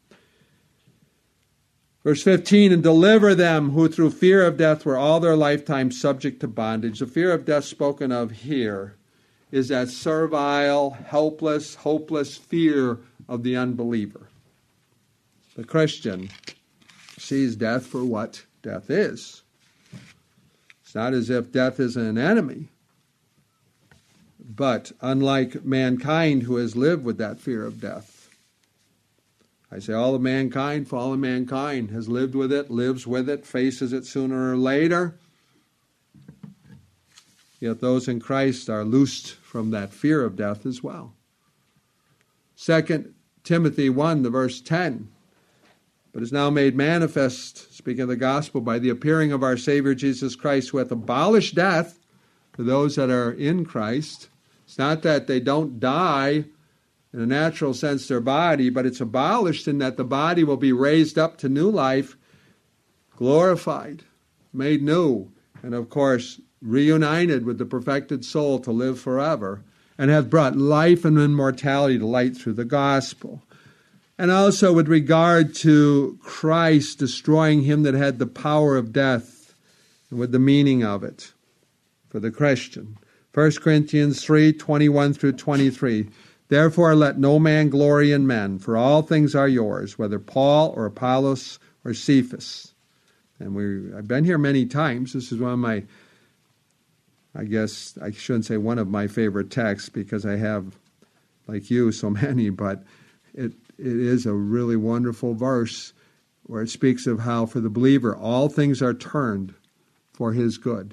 Verse 15, and deliver them who through fear of death were all their lifetime subject to bondage. The fear of death spoken of here is that servile, helpless, hopeless fear of the unbeliever. The Christian sees death for what death is. It's not as if death is an enemy. But unlike mankind who has lived with that fear of death, I say all of mankind, fallen mankind, has lived with it, lives with it, faces it sooner or later. Yet those in Christ are loosed from that fear of death as well. 2 Timothy 1, the verse 10. But is now made manifest, speaking of the gospel, by the appearing of our Savior Jesus Christ, who hath abolished death for those that are in Christ, It's not that they don't die in a natural sense, their body, but it's abolished in that the body will be raised up to new life, glorified, made new, and of course reunited with the perfected soul to live forever, and have brought life and immortality to light through the gospel. And also with regard to Christ destroying him that had the power of death, and with the meaning of it for the Christian. 1 Corinthians 3:21 through 23. Therefore let no man glory in men, for all things are yours, whether Paul or Apollos or Cephas. And I've been here many times. This is one of my, I guess I shouldn't say one of my favorite texts because I have, like you, so many, but it is a really wonderful verse where it speaks of how for the believer all things are turned for his good.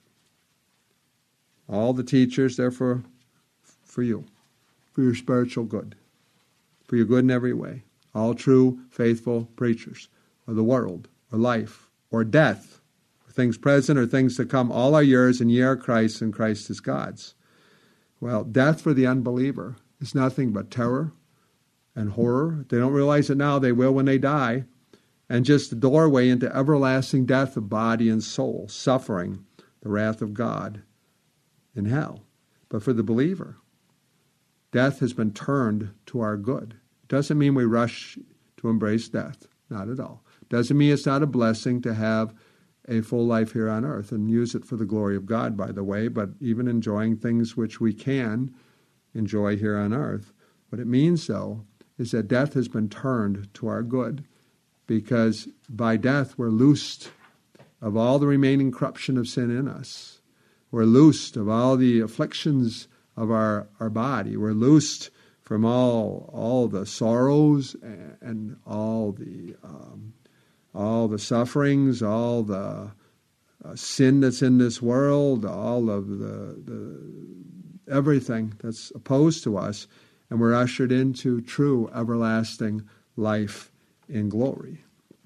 All the teachers, therefore, for you, for your spiritual good, for your good in every way. All true, faithful preachers, or the world, or life, or death, or things present or things to come, all are yours, and ye are Christ's, and Christ is God's. Well, death for the unbeliever is nothing but terror and horror. If they don't realize it now, they will when they die. And just the doorway into everlasting death of body and soul, suffering the wrath of God in hell. But for the believer, death has been turned to our good. It doesn't mean we rush to embrace death. Not at all. It doesn't mean it's not a blessing to have a full life here on earth and use it for the glory of God, by the way, but even enjoying things which we can enjoy here on earth. What it means, though, is that death has been turned to our good, because by death we're loosed of all the remaining corruption of sin in us. We're loosed of all the afflictions of our body. We're loosed from all the sorrows and all the sufferings, all the sin that's in this world, all of the everything that's opposed to us, and we're ushered into true everlasting life in glory.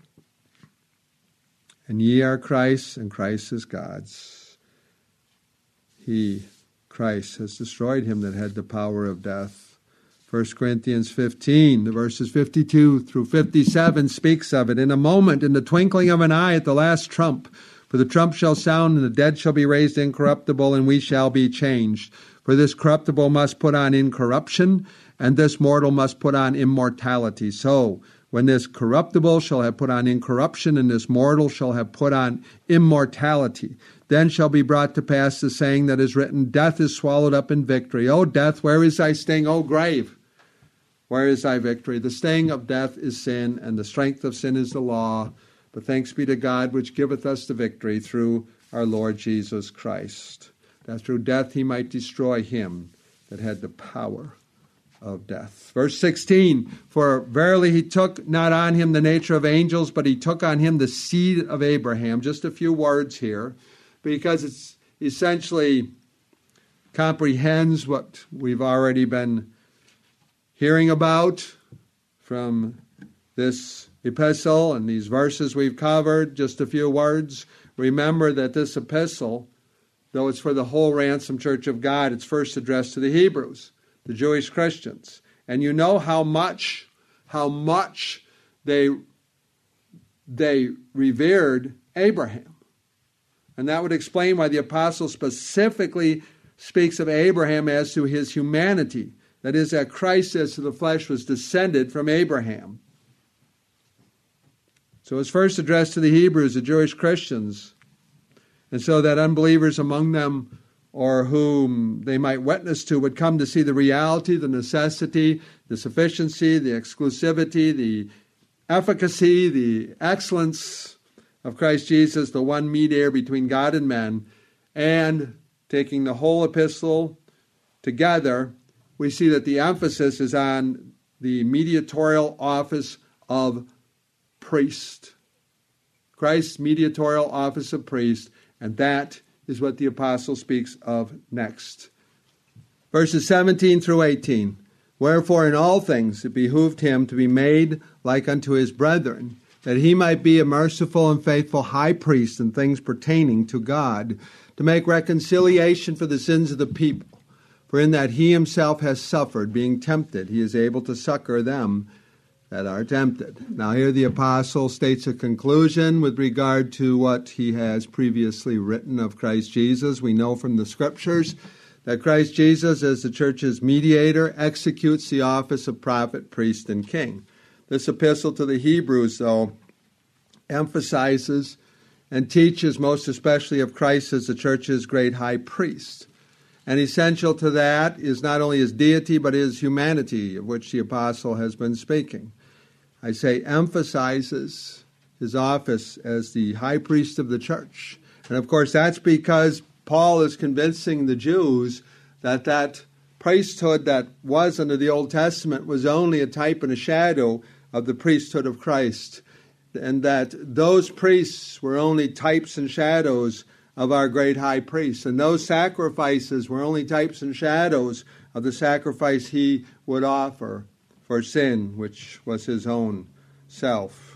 And ye are Christ's, and Christ is God's. He, Christ, has destroyed him that had the power of death. 1 Corinthians 15, the verses 52 through 57 speaks of it. In a moment, in the twinkling of an eye, at the last trump, for the trump shall sound, and the dead shall be raised incorruptible, and we shall be changed. For this corruptible must put on incorruption, and this mortal must put on immortality. So, when this corruptible shall have put on incorruption, and this mortal shall have put on immortality, then shall be brought to pass the saying that is written, Death is swallowed up in victory. O death, where is thy sting? O grave, where is thy victory? The sting of death is sin, and the strength of sin is the law. But thanks be to God, which giveth us the victory through our Lord Jesus Christ, that through death he might destroy him that had the power of death. Verse 16, for verily he took not on him the nature of angels, but he took on him the seed of Abraham. Just a few words here, because it's essentially comprehends what we've already been hearing about from this epistle and these verses we've covered. Just a few words. Remember that this epistle, though it's for the whole ransomed church of God, it's first addressed to the Hebrews, the Jewish Christians. And you know how much they revered Abraham. And that would explain why the apostle specifically speaks of Abraham as to his humanity. That is, that Christ as to the flesh was descended from Abraham. So it's first addressed to the Hebrews, the Jewish Christians. And so that unbelievers among them, or whom they might witness to, would come to see the reality, the necessity, the sufficiency, the exclusivity, the efficacy, the excellence of Christ Jesus, the one mediator between God and men. And taking the whole epistle together, we see that the emphasis is on the mediatorial office of priest. Christ's mediatorial office of priest, and that is what the apostle speaks of next. Verses 17 through 18. Wherefore in all things it behooved him to be made like unto his brethren, that he might be a merciful and faithful high priest in things pertaining to God, to make reconciliation for the sins of the people. For in that he himself has suffered, being tempted, he is able to succor them that are tempted. Now here the apostle states a conclusion with regard to what he has previously written of Christ Jesus. We know from the Scriptures that Christ Jesus, as the church's mediator, executes the office of prophet, priest, and king. This epistle to the Hebrews, though, emphasizes and teaches most especially of Christ as the church's great high priest. And essential to that is not only his deity, but his humanity, of which the apostle has been speaking. I say emphasizes his office as the high priest of the church. And of course, that's because Paul is convincing the Jews that that priesthood that was under the Old Testament was only a type and a shadow of the priesthood of Christ, and that those priests were only types and shadows of our great high priest, and those sacrifices were only types and shadows of the sacrifice he would offer for sin, which was his own self.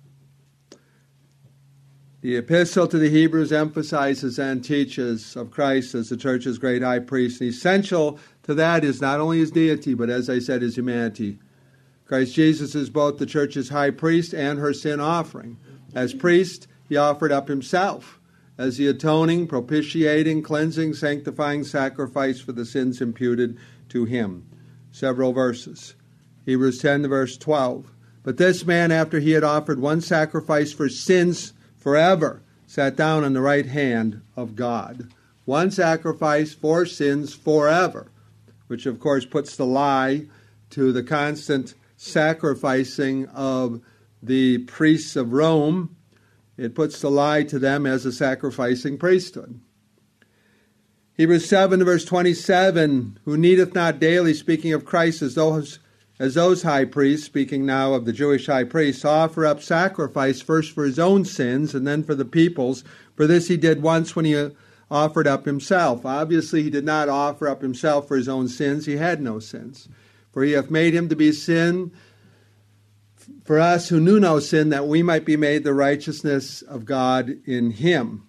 The epistle to the Hebrews emphasizes and teaches of Christ as the church's great high priest. And essential to that is not only his deity, but as I said, his humanity. Christ Jesus is both the church's high priest and her sin offering. As priest, he offered up himself as the atoning, propitiating, cleansing, sanctifying sacrifice for the sins imputed to him. Several verses. Hebrews 10, verse 12. But this man, after he had offered one sacrifice for sins forever, sat down on the right hand of God. One sacrifice for sins forever, which of course puts the lie to the constant sacrificing of the priests of Rome. It puts the lie to them as a sacrificing priesthood. Hebrews 7, verse 27, who needeth not daily, speaking of Christ, as those high priests, speaking now of the Jewish high priests, offer up sacrifice first for his own sins and then for the people's. For this he did once when he offered up himself. Obviously, he did not offer up himself for his own sins. He had no sins. For he hath made him to be sin for us who knew no sin, that we might be made the righteousness of God in him.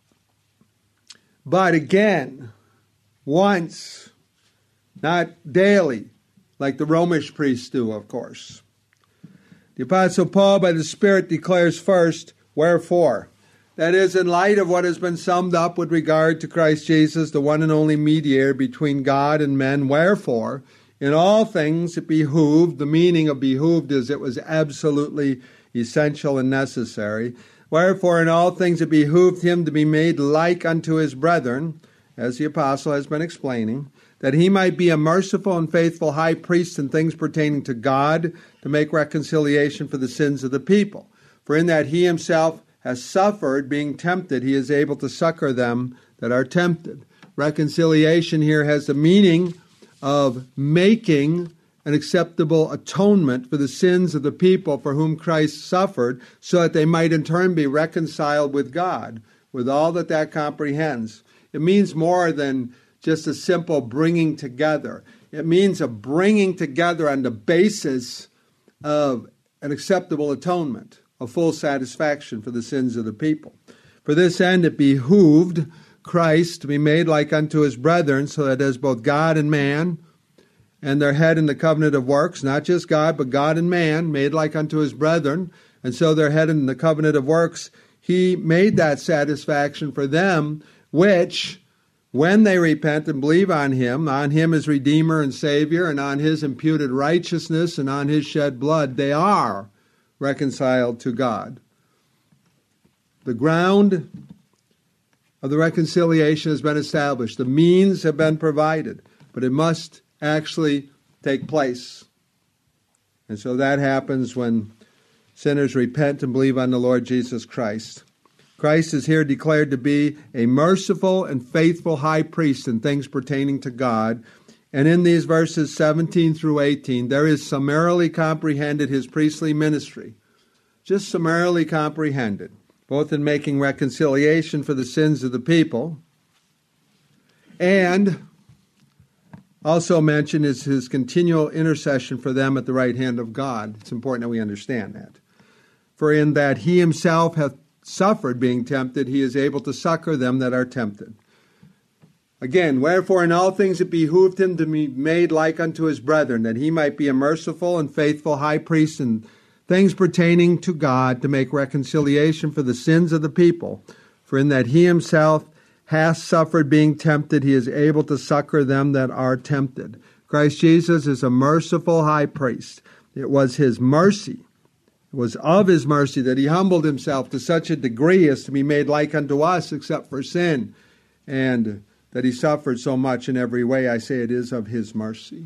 But again, once, not daily, like the Romish priests do, of course. The Apostle Paul, by the Spirit, declares first, wherefore? That is, in light of what has been summed up with regard to Christ Jesus, the one and only mediator between God and men, wherefore, in all things it behooved, the meaning of behooved is it was absolutely essential and necessary. Wherefore in all things it behooved him to be made like unto his brethren, as the apostle has been explaining, that he might be a merciful and faithful high priest in things pertaining to God, to make reconciliation for the sins of the people. For in that he himself has suffered, being tempted, he is able to succor them that are tempted. Reconciliation here has the meaning of making an acceptable atonement for the sins of the people for whom Christ suffered, so that they might in turn be reconciled with God, with all that that comprehends. It means more than just a simple bringing together. It means a bringing together on the basis of an acceptable atonement, a full satisfaction for the sins of the people. For this end it behooved Christ to be made like unto his brethren, so that as both God and man, and their head in the covenant of works, not just God, but God and man, made like unto his brethren, and so their head in the covenant of works, he made that satisfaction for them, which, when they repent and believe on him as Redeemer and Savior, and on his imputed righteousness, and on his shed blood, they are reconciled to God. The ground of the reconciliation has been established. The means have been provided, but it must actually take place. And so that happens when sinners repent and believe on the Lord Jesus Christ. Christ is here declared to be a merciful and faithful high priest in things pertaining to God. And in these verses 17 through 18, there is summarily comprehended his priestly ministry. Just summarily comprehended, both in making reconciliation for the sins of the people, and also mentioned is his continual intercession for them at the right hand of God. It's important that we understand that. For in that he himself hath suffered being tempted, he is able to succor them that are tempted. Again, wherefore in all things it behooved him to be made like unto his brethren, that he might be a merciful and faithful high priest in things pertaining to God, to make reconciliation for the sins of the people. For in that he himself hath suffered being tempted, he is able to succor them that are tempted. Christ Jesus is a merciful high priest. It was his mercy, it was of his mercy that he humbled himself to such a degree as to be made like unto us, except for sin, and that he suffered so much in every way. I say it is of his mercy.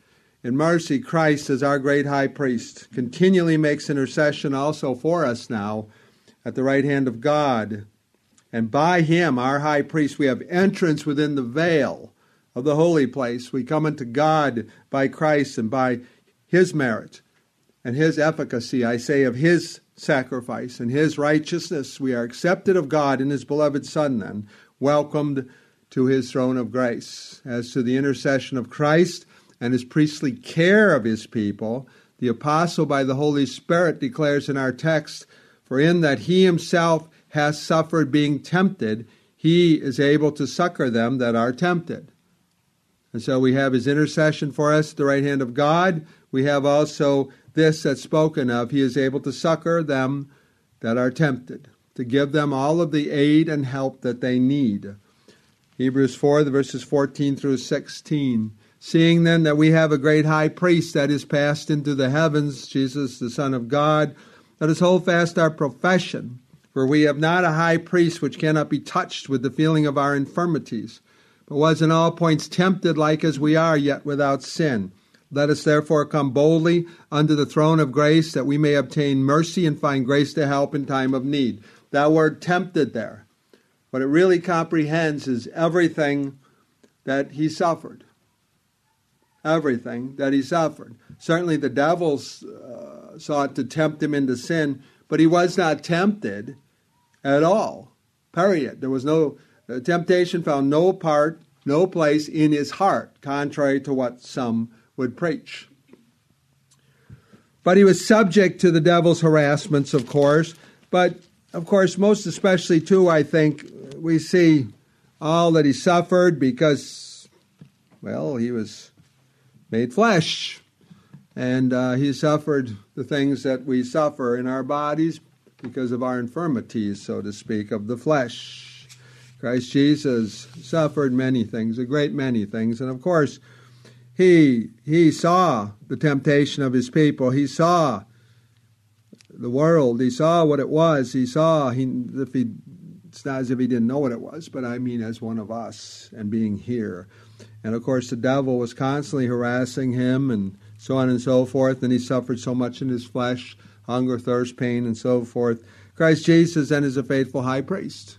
In mercy, Christ, as our great high priest, continually makes intercession also for us now at the right hand of God. And by him, our high priest, we have entrance within the veil of the holy place. We come unto God by Christ and by his merit and his efficacy, I say, of his sacrifice and his righteousness. We are accepted of God in his beloved Son, then, welcomed to his throne of grace. As to the intercession of Christ and his priestly care of his people, the apostle by the Holy Spirit declares in our text, for in that he himself has suffered being tempted, he is able to succor them that are tempted. And so we have his intercession for us at the right hand of God. We have also this that's spoken of. He is able to succor them that are tempted, to give them all of the aid and help that they need. Hebrews 4, the verses 14 through 16. Seeing then that we have a great high priest that is passed into the heavens, Jesus the Son of God, let us hold fast our profession. For we have not a high priest which cannot be touched with the feeling of our infirmities, but was in all points tempted like as we are, yet without sin. Let us therefore come boldly unto the throne of grace, that we may obtain mercy and find grace to help in time of need. That word tempted there, what it really comprehends is everything that he suffered. Everything that he suffered. Certainly the devils sought to tempt him into sin, but he was not tempted at all. Period. There was no temptation, found no part, no place in his heart, contrary to what some would preach. But he was subject to the devil's harassments, of course. But, of course, most especially, too, I think, we see all that he suffered because, well, he was made flesh. And he suffered the things that we suffer in our bodies because of our infirmities, so to speak, of the flesh. Christ Jesus suffered many things, a great many things. And of course, he saw the temptation of his people. He saw the world. He saw what it was. It's not as if he didn't know what it was, but I mean as one of us and being here. And of course, the devil was constantly harassing him and so on and so forth, and he suffered so much in his flesh, hunger, thirst, pain, and so forth. Christ Jesus then is a faithful high priest.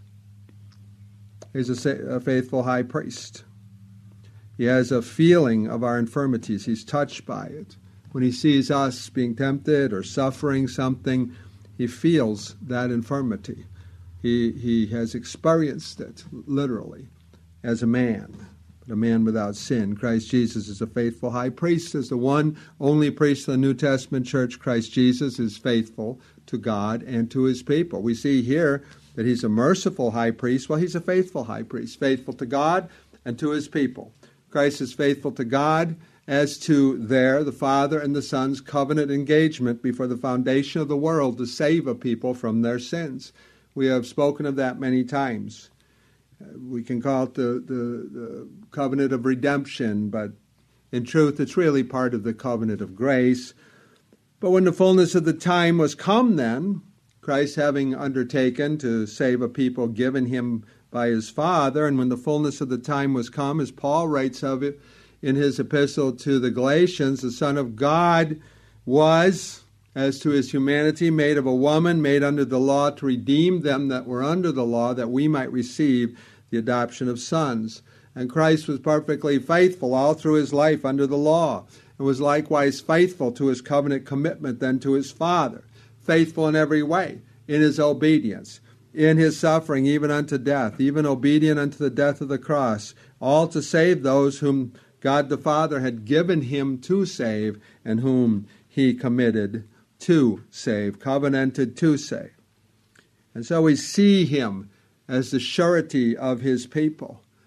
He's a faithful high priest. He has a feeling of our infirmities. He's touched by it. When he sees us being tempted or suffering something, he feels that infirmity. He has experienced it, literally, as a man. A man without sin. Christ Jesus is a faithful high priest. As the one only priest of the New Testament church, Christ Jesus is faithful to God and to his people. We see here that he's a merciful high priest. Well, he's a faithful high priest, faithful to God and to his people. Christ is faithful to God as to the Father and the Son's covenant engagement before the foundation of the world to save a people from their sins. We have spoken of that many times. We can call it the covenant of redemption, but in truth, it's really part of the covenant of grace. But when the fullness of the time was come then, Christ having undertaken to save a people given him by his Father, and when the fullness of the time was come, as Paul writes of it in his epistle to the Galatians, the Son of God was, as to his humanity, made of a woman, made under the law, to redeem them that were under the law, that we might receive the adoption of sons. And Christ was perfectly faithful all through his life under the law, and was likewise faithful to his covenant commitment then to his Father, faithful in every way, in his obedience, in his suffering, even unto death, even obedient unto the death of the cross, all to save those whom God the Father had given him to save, and whom he committed to save, covenanted to save. And so we see him as the surety of his people.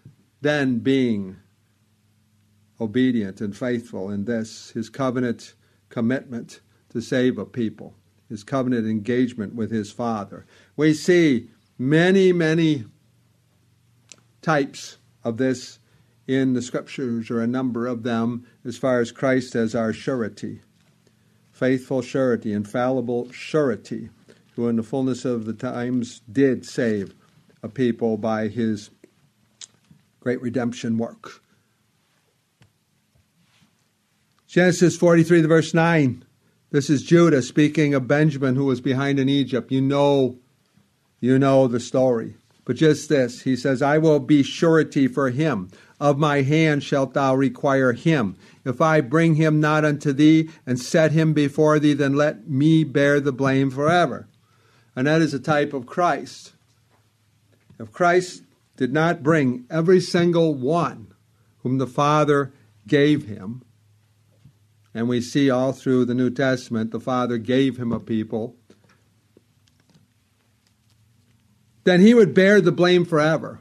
then being obedient and faithful in this, his covenant commitment to save a people, his covenant engagement with his Father. We see many, many types of this in the Scriptures, or a number of them, as far as Christ as our surety, faithful surety, infallible surety, who in the fullness of the times did save a people by his great redemption work. Genesis 43, verse 9. This is Judah speaking of Benjamin, who was behind in Egypt. You know the story. But just this, he says, I will be surety for him. Of my hand shalt thou require him. If I bring him not unto thee and set him before thee, then let me bear the blame forever. And that is a type of Christ. If Christ did not bring every single one whom the Father gave him, and we see all through the New Testament, the Father gave him a people, then he would bear the blame forever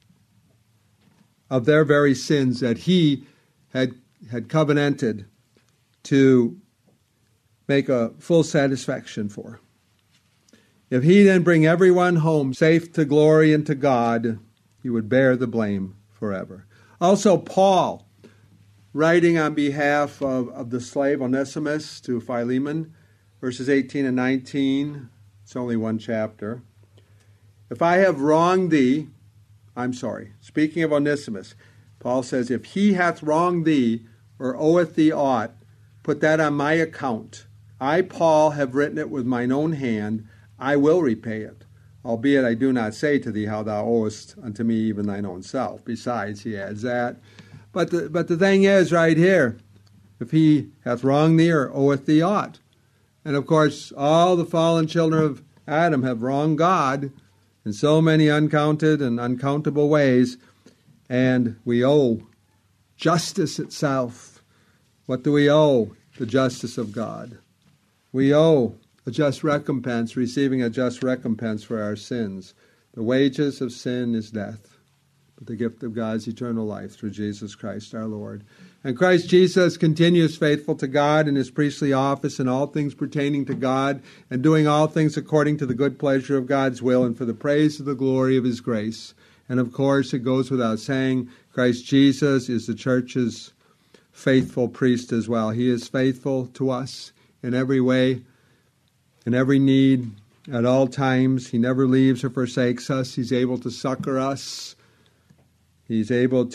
of their very sins that he had covenanted to make a full satisfaction for. If he then bring everyone home safe to glory and to God, he would bear the blame forever. Also, Paul, writing on behalf of the slave Onesimus to Philemon, verses 18 and 19, it's only one chapter. If I have wronged thee, speaking of Onesimus, Paul says, if he hath wronged thee or oweth thee aught, put that on my account. I, Paul, have written it with mine own hand. I will repay it, albeit I do not say to thee how thou owest unto me even thine own self. Besides, he adds that. But the thing is right here, if he hath wronged thee or oweth thee aught. And of course, all the fallen children of Adam have wronged God in so many uncounted and uncountable ways, and we owe justice itself. What do we owe? The justice of God. We owe a just recompense, receiving a just recompense for our sins. The wages of sin is death, but the gift of God is eternal life through Jesus Christ our Lord. And Christ Jesus continues faithful to God in his priestly office in all things pertaining to God, and doing all things according to the good pleasure of God's will and for the praise of the glory of his grace. And of course, it goes without saying, Christ Jesus is the church's faithful priest as well. He is faithful to us in every way, in every need, at all times. He never leaves or forsakes us. He's able to succor us. He's able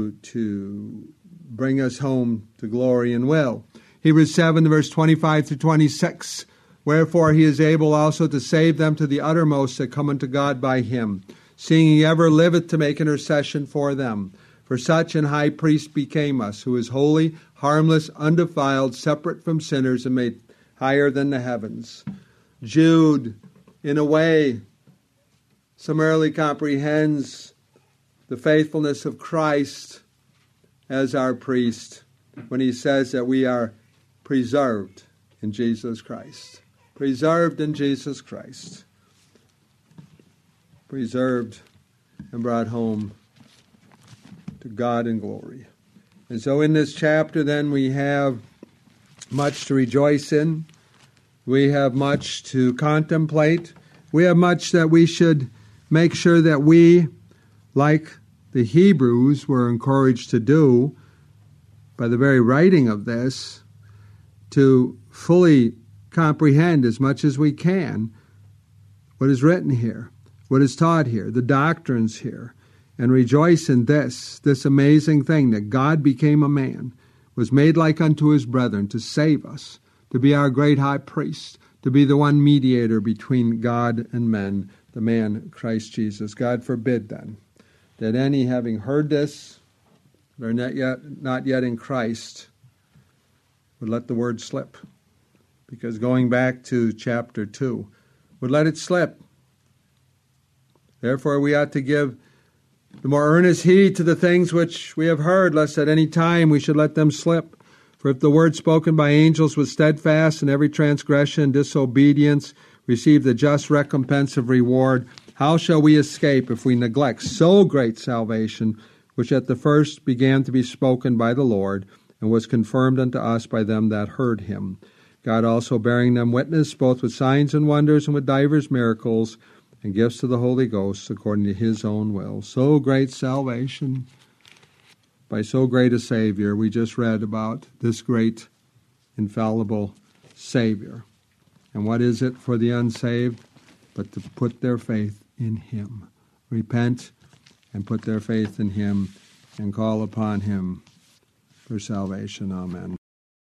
to bring us home to glory and will. Hebrews 7, verse 25 through 26. Wherefore he is able also to save them to the uttermost that come unto God by him, seeing he ever liveth to make intercession for them. For such an high priest became us, who is holy, harmless, undefiled, separate from sinners, and made higher than the heavens. Jude, in a way, summarily comprehends the faithfulness of Christ as our priest when he says that we are preserved in Jesus Christ. Preserved in Jesus Christ. Preserved and brought home to God in glory. And so in this chapter then we have much to rejoice in. We have much to contemplate. We have much that we should make sure that we, like the Hebrews, were encouraged to do by the very writing of this, to fully comprehend as much as we can what is written here, what is taught here, the doctrines here, and rejoice in this amazing thing that God became a man, was made like unto his brethren to save us, to be our great high priest, to be the one mediator between God and men, the man Christ Jesus. God forbid then that any, having heard this, they're not yet in Christ, would let the word slip. Because going back to chapter 2, would let it slip. Therefore we ought to give the more earnest heed to the things which we have heard, lest at any time we should let them slip. For if the word spoken by angels was steadfast, and every transgression and disobedience receive the just recompense of reward, how shall we escape if we neglect so great salvation, which at the first began to be spoken by the Lord, and was confirmed unto us by them that heard him. God also bearing them witness, both with signs and wonders, and with divers miracles, and gifts of the Holy Ghost, according to his own will. So great salvation by so great a Savior. We just read about this great, infallible Savior. And what is it for the unsaved? But to put their faith in him. Repent and put their faith in him and call upon him for salvation. Amen.